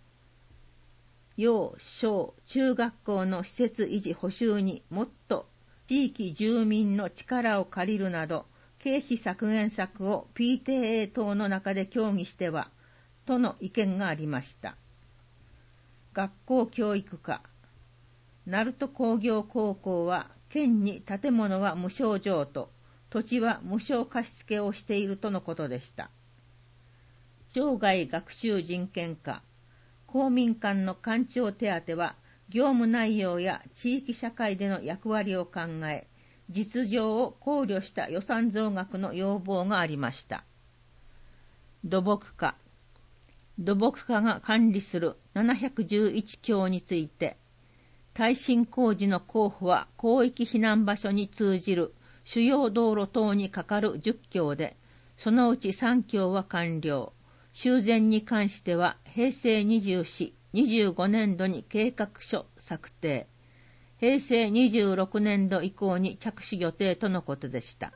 幼小中学校の施設維持補修にもっと地域住民の力を借りるなど、経費削減策を PTA 等の中で協議しては、との意見がありました。学校教育課、鳴門工業高校は県に建物は無償譲渡、土地は無償貸付をしているとのことでした。生涯学習人権課、公民館の官庁手当は業務内容や地域社会での役割を考え、実情を考慮した予算増額の要望がありました。土木課、土木課が管理する711橋について、耐震工事の候補は広域避難場所に通じる主要道路等にかかる10橋で、そのうち3橋は完了。修繕に関しては平成24、25年度に計画書策定。平成26年度以降に着手予定とのことでした。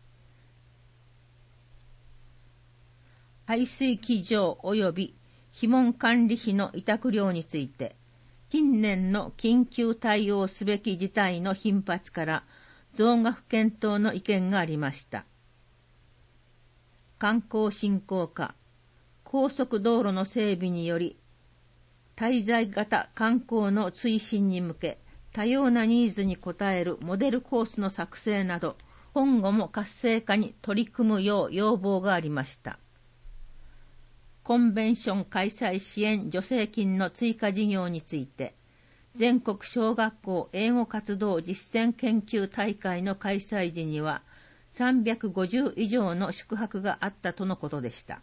排水機場及び費問管理費の委託料について、近年の緊急対応すべき事態の頻発から増額検討の意見がありました。観光振興課、高速道路の整備により滞在型観光の推進に向け、多様なニーズに応えるモデルコースの作成など、今後も活性化に取り組むよう要望がありました。コンベンション開催支援助成金の追加事業について、全国小学校英語活動実践研究大会の開催時には、350以上の宿泊があったとのことでした。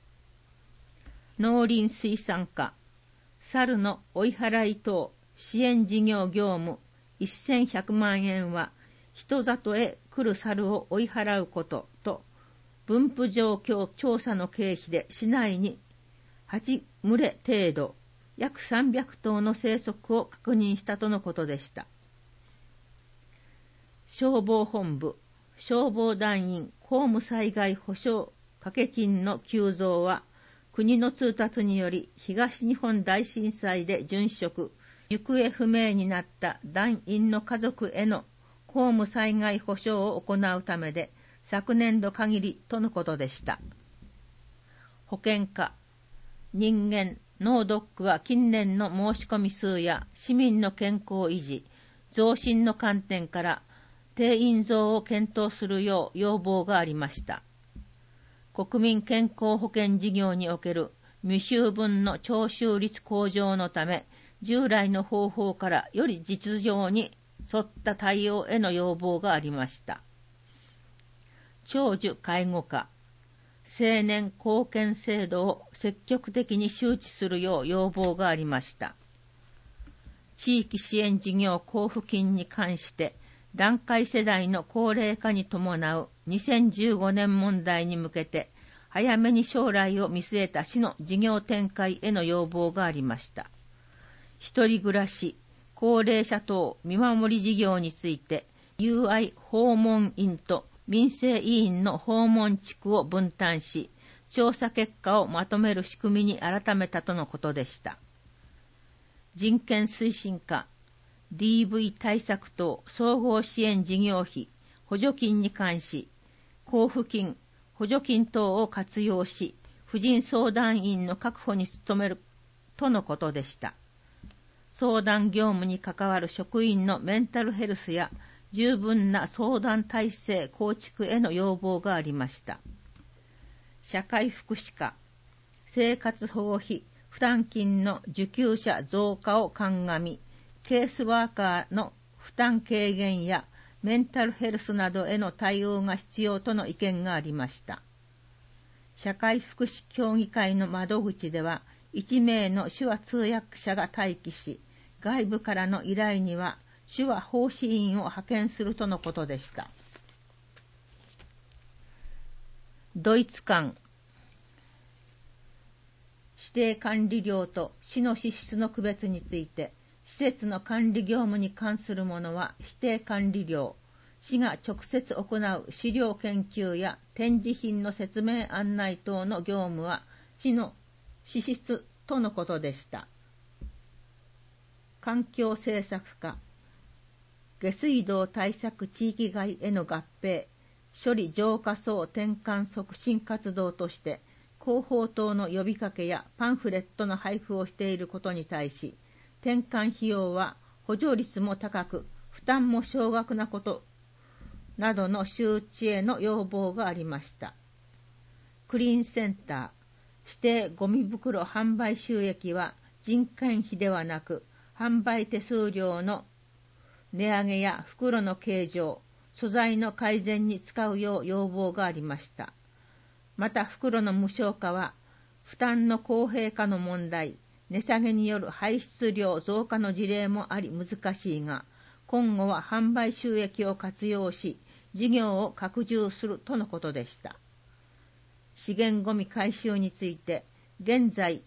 農林水産課、猿の追い払い等支援事業業務1100万円は、人里へ来る猿を追い払うことと、分布状況調査の経費で市内に8群れ程度、約300頭の生息を確認したとのことでした。消防本部、消防団員公務災害保障掛け金の急増は、国の通達により東日本大震災で殉職、行方不明になった団員の家族への公務災害保障を行うためで、昨年度限りとのことでした。保険課、人間脳ドックは近年の申し込み数や市民の健康維持、増進の観点から定員増を検討するよう要望がありました。国民健康保険事業における未収分の徴収率向上のため、従来の方法からより実情に沿った対応への要望がありました。長寿介護課、青年貢献制度を積極的に周知するよう要望がありました。地域支援事業交付金に関して、団塊世代の高齢化に伴う2015年問題に向けて、早めに将来を見据えた市の事業展開への要望がありました。一人暮らし、高齢者等見守り事業について、友愛訪問員と民生委員の訪問地区を分担し、調査結果をまとめる仕組みに改めたとのことでした。人権推進課、DV 対策等総合支援事業費補助金に関し、交付金、補助金等を活用し、婦人相談員の確保に努めるとのことでした。相談業務に関わる職員のメンタルヘルスや十分な相談体制構築への要望がありました。社会福祉課、生活保護費負担金の受給者増加を鑑み、 ケースワーカーの負担軽減やメンタルヘルスなどへの対応が必要との意見がありました。社会福祉協議会の窓口では、1名の手話通訳者が待機し、外部からの依頼には手話奉仕員を派遣するとのことでした。ドイツ間指定管理料と市の支出の区別について、施設の管理業務に関するものは指定管理料、市が直接行う資料研究や展示品の説明案内等の業務は市の支出とのことでした。環境政策課、下水道対策地域外への合併、処理浄化槽転換促進活動として、広報等の呼びかけやパンフレットの配布をしていることに対し、転換費用は補助率も高く、負担も少額なことなどの周知への要望がありました。クリーンセンター、指定ゴミ袋販売収益は人件費ではなく、販売手数料の値上げや袋の形状、素材の改善に使うよう要望がありました。また袋の無償化は、負担の公平化の問題、値下げによる排出量増加の事例もあり難しいが、今後は販売収益を活用し、事業を拡充するとのことでした。資源ごみ回収について、現在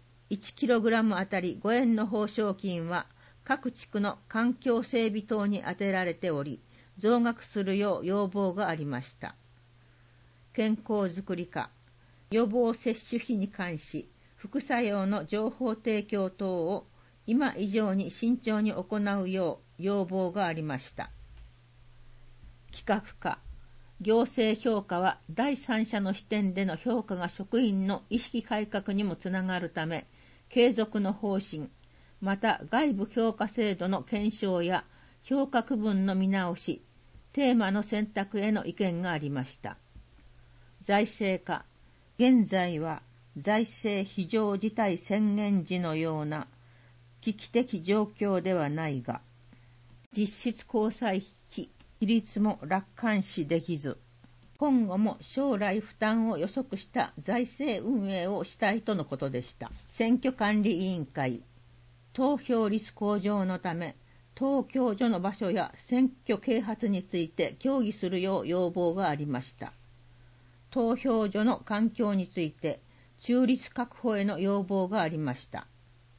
1kg あたり5円の報奨金は各地区の環境整備等に充てられており、増額するよう要望がありました。健康づくり課、予防接種費に関し、副作用の情報提供等を今以上に慎重に行うよう要望がありました。企画課、行政評価は第三者の視点での評価が職員の意識改革にもつながるため、継続の方針、また外部評価制度の検証や評価区分の見直し、テーマの選択への意見がありました。財政課、現在は財政非常事態宣言時のような危機的状況ではないが、実質交際費比率も楽観視できず、今後も将来負担を予測した財政運営をしたいとのことでした。選挙管理委員会、投票率向上のため、投票所の場所や選挙啓発について協議するよう要望がありました。投票所の環境について中立確保への要望がありました。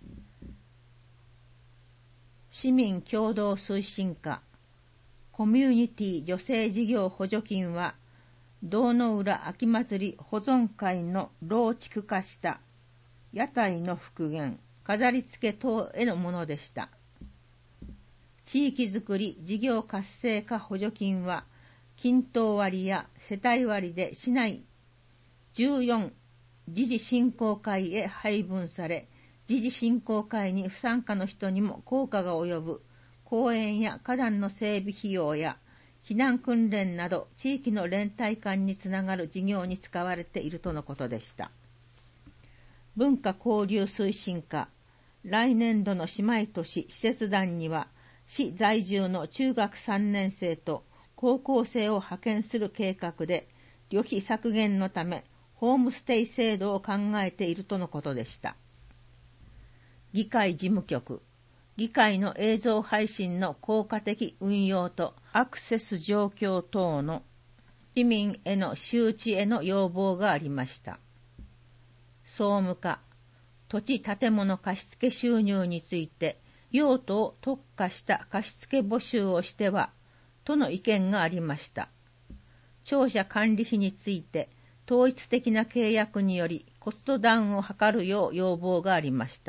市民共同推進課、コミュニティ女性事業補助金は道の浦秋祭り保存会の老築化した屋台の復元、飾り付け等へのものでした。地域づくり事業活性化補助金は均等割や世帯割で市内14時事振興会へ配分され、時事振興会に不参加の人にも効果が及ぶ公園や花壇の整備費用や避難訓練など地域の連帯感につながる事業に使われているとのことでした。文化交流推進課、来年度の姉妹都市施設団には市在住の中学3年生と高校生を派遣する計画で、旅費削減のためホームステイ制度を考えているとのことでした。議会事務局、議会の映像配信の効果的運用とアクセス状況等の市民への周知への要望がありました。総務課、土地建物貸付収入について用途を特化した貸付募集をしてはとの意見がありました。庁舎管理費について統一的な契約によりコストダウンを図るよう要望がありました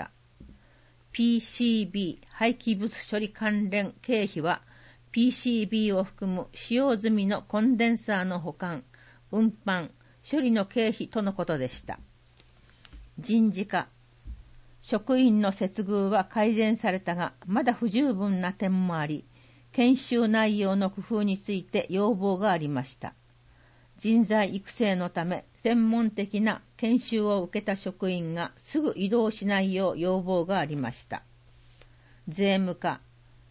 。PCB 廃棄物処理関連経費は PCB を含む使用済みのコンデンサーの保管、運搬、処理の経費とのことでした。人事課、職員の接遇は改善されたがまだ不十分な点もあり、研修内容の工夫について要望がありました。人材育成のため専門的な研修を受けた職員がすぐ移動しないよう要望がありました。税務課、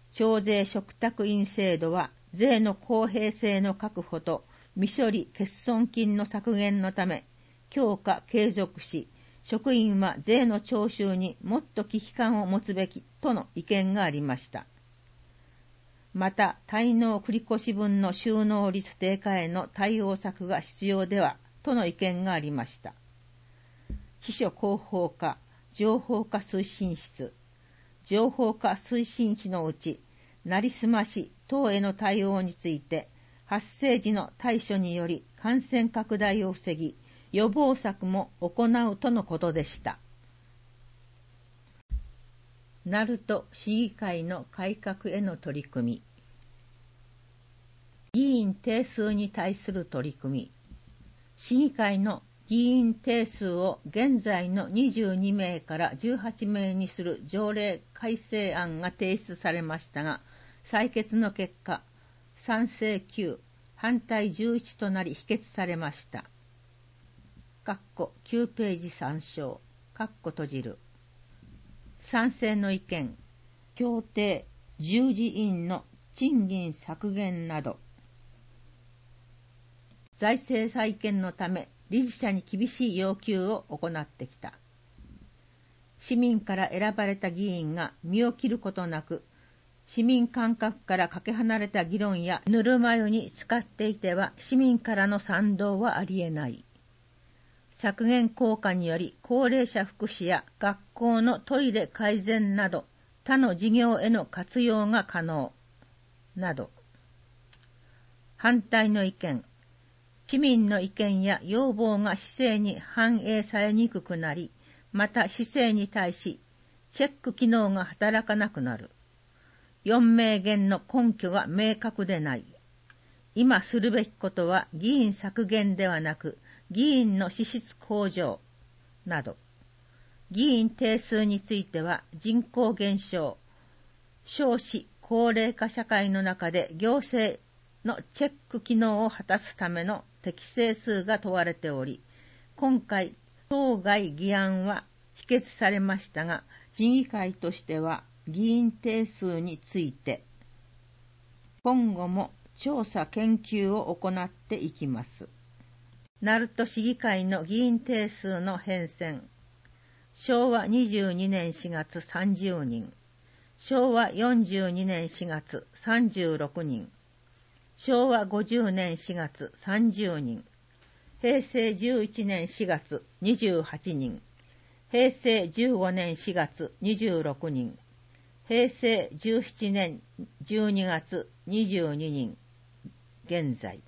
徴税嘱託員制度は税の公平性の確保と未処理欠損金の削減のため強化継続し、職員は税の徴収にもっと危機感を持つべきとの意見がありました。また、滞納繰越分の収納率低下への対応策が必要ではとの意見がありました。秘書広報課、情報化推進室、情報化推進費のうち、なりすまし等への対応について、発生時の対処により感染拡大を防ぎ、予防策も行うとのことでした。鳴門市議会の改革への取り組み。議員定数に対する取り組み。市議会の議員定数を現在の22名から18名にする条例改正案が提出されましたが、採決の結果、賛成9、反対11となり否決されました。9ページ参照。閉じる。賛成の意見。協定、従事員の賃金削減など。財政再建のため、理事者に厳しい要求を行ってきた。市民から選ばれた議員が身を切ることなく、市民感覚からかけ離れた議論やぬるま湯に使っていては市民からの賛同はありえない。削減効果により高齢者福祉や学校のトイレ改善など他の事業への活用が可能など。反対の意見。市民の意見や要望が市政に反映されにくくなり、また市政に対しチェック機能が働かなくなる。4名減の根拠が明確でない。今するべきことは議員削減ではなく、議員の資質向上など。議員定数については人口減少、少子高齢化社会の中で行政のチェック機能を果たすための適正数が問われており、今回当該議案は否決されましたが、市議会としては議員定数について今後も調査研究を行っていきます。鳴門市議会の議員定数の変遷。昭和22年4月30人、昭和42年4月36人、昭和50年4月30人、平成11年4月28人、平成15年4月26人、平成17年12月22人、現在。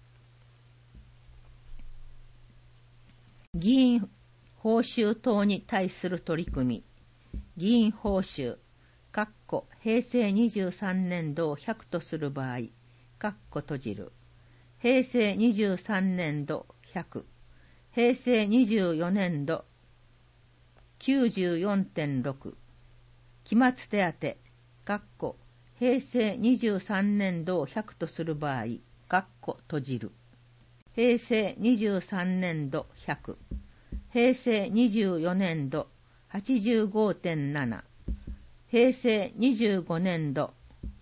議員報酬等に対する取り組み。議員報酬、平成23年度を100とする場合、閉じる。平成23年度100、平成24年度 94.6、期末手当、平成23年度を100とする場合、閉じる。平成23年度100、平成24年度 85.7、平成25年度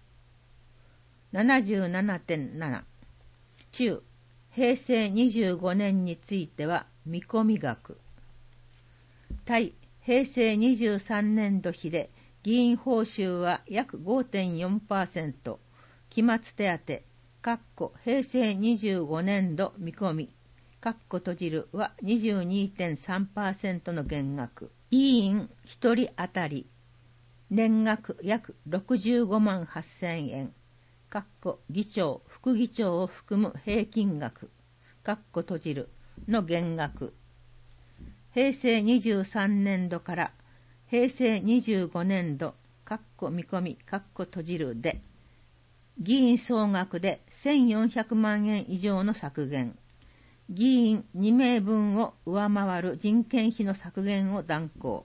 77.7、中、平成25年については見込み額。対平成23年度比で議員報酬は約 5.4%、期末手当、平成25年度見込み、閉じるは 22.3% の減額。議員1人当たり、年額約65万8000円。議長、副議長を含む平均額、閉じるの減額。平成23年度から平成25年度、見込み、閉じるで、議員総額で1400万円以上の削減。議員2名分を上回る人件費の削減を断行。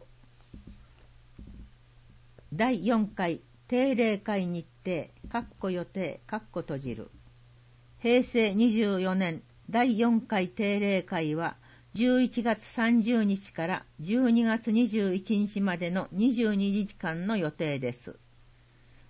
第4回定例会日程、予定、閉じる。平成24年第4回定例会は11月30日から12月21日までの22日間の予定です。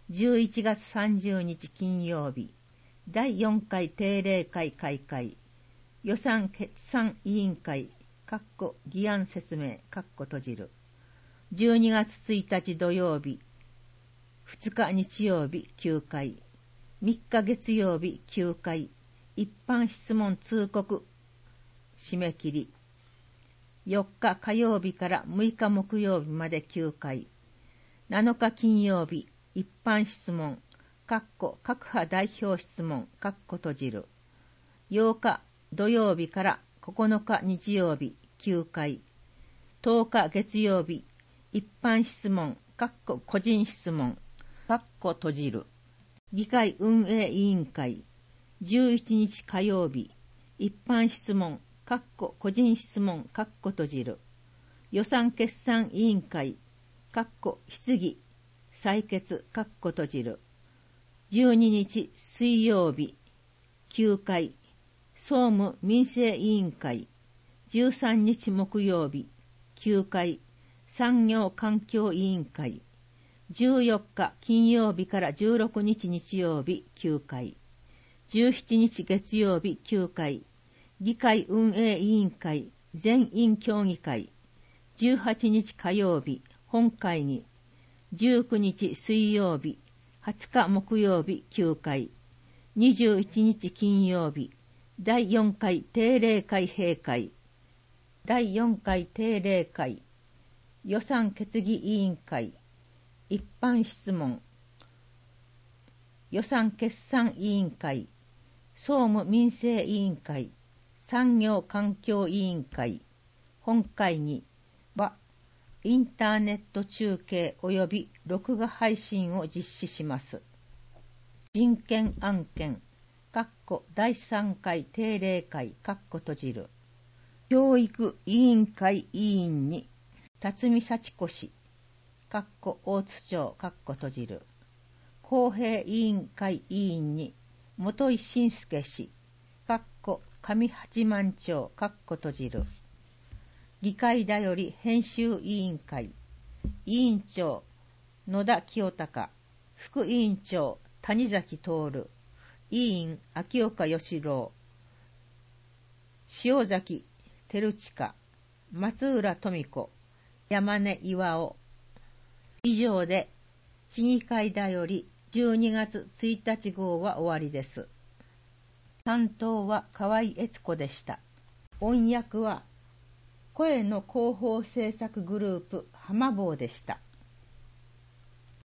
11月30日金曜日、第4回定例会開会、予算決算委員会、議案説明、閉じる。12月1日土曜日、2日日曜日9回、3日月曜日9回、一般質問通告締め切り。4日火曜日から6日木曜日まで9回、7日金曜日、一般質問、各派代表質問、閉じる。8日土曜日から9日日曜日9回、10日月曜日、一般質問、個人質問、閉じる。議会運営委員会、11日火曜日、一般質問、個人質問、閉じる。予算決算委員会、質疑、採決、閉じる。12日水曜日、9回、総務民生委員会、13日木曜日、9回、産業環境委員会、14日金曜日から16日日曜日9回、17日月曜日9回、議会運営委員会全員協議会、18日火曜日本会議、19日水曜日、20日木曜日9回、21日金曜日、第4回定例会閉会、第4回定例会、予算決議委員会、一般質問、予算決算委員会、総務民生委員会、産業環境委員会、本会議は、インターネット中継及び録画配信を実施します。人権案件、第3回定例会、閉じる。教育委員会委員に、辰巳幸子氏、大津町、閉じる。公平委員会委員に、本井晋介氏、上八幡町、閉じる。議会だより編集委員会、委員長、野田清隆、副委員長、谷崎徹、委員、秋岡義郎、塩崎照親、松浦富子、山根巌。以上で、市議会だより12月1日号は終わりです。担当は河合悦子でした。音訳は声の広報制作グループ浜坊でした。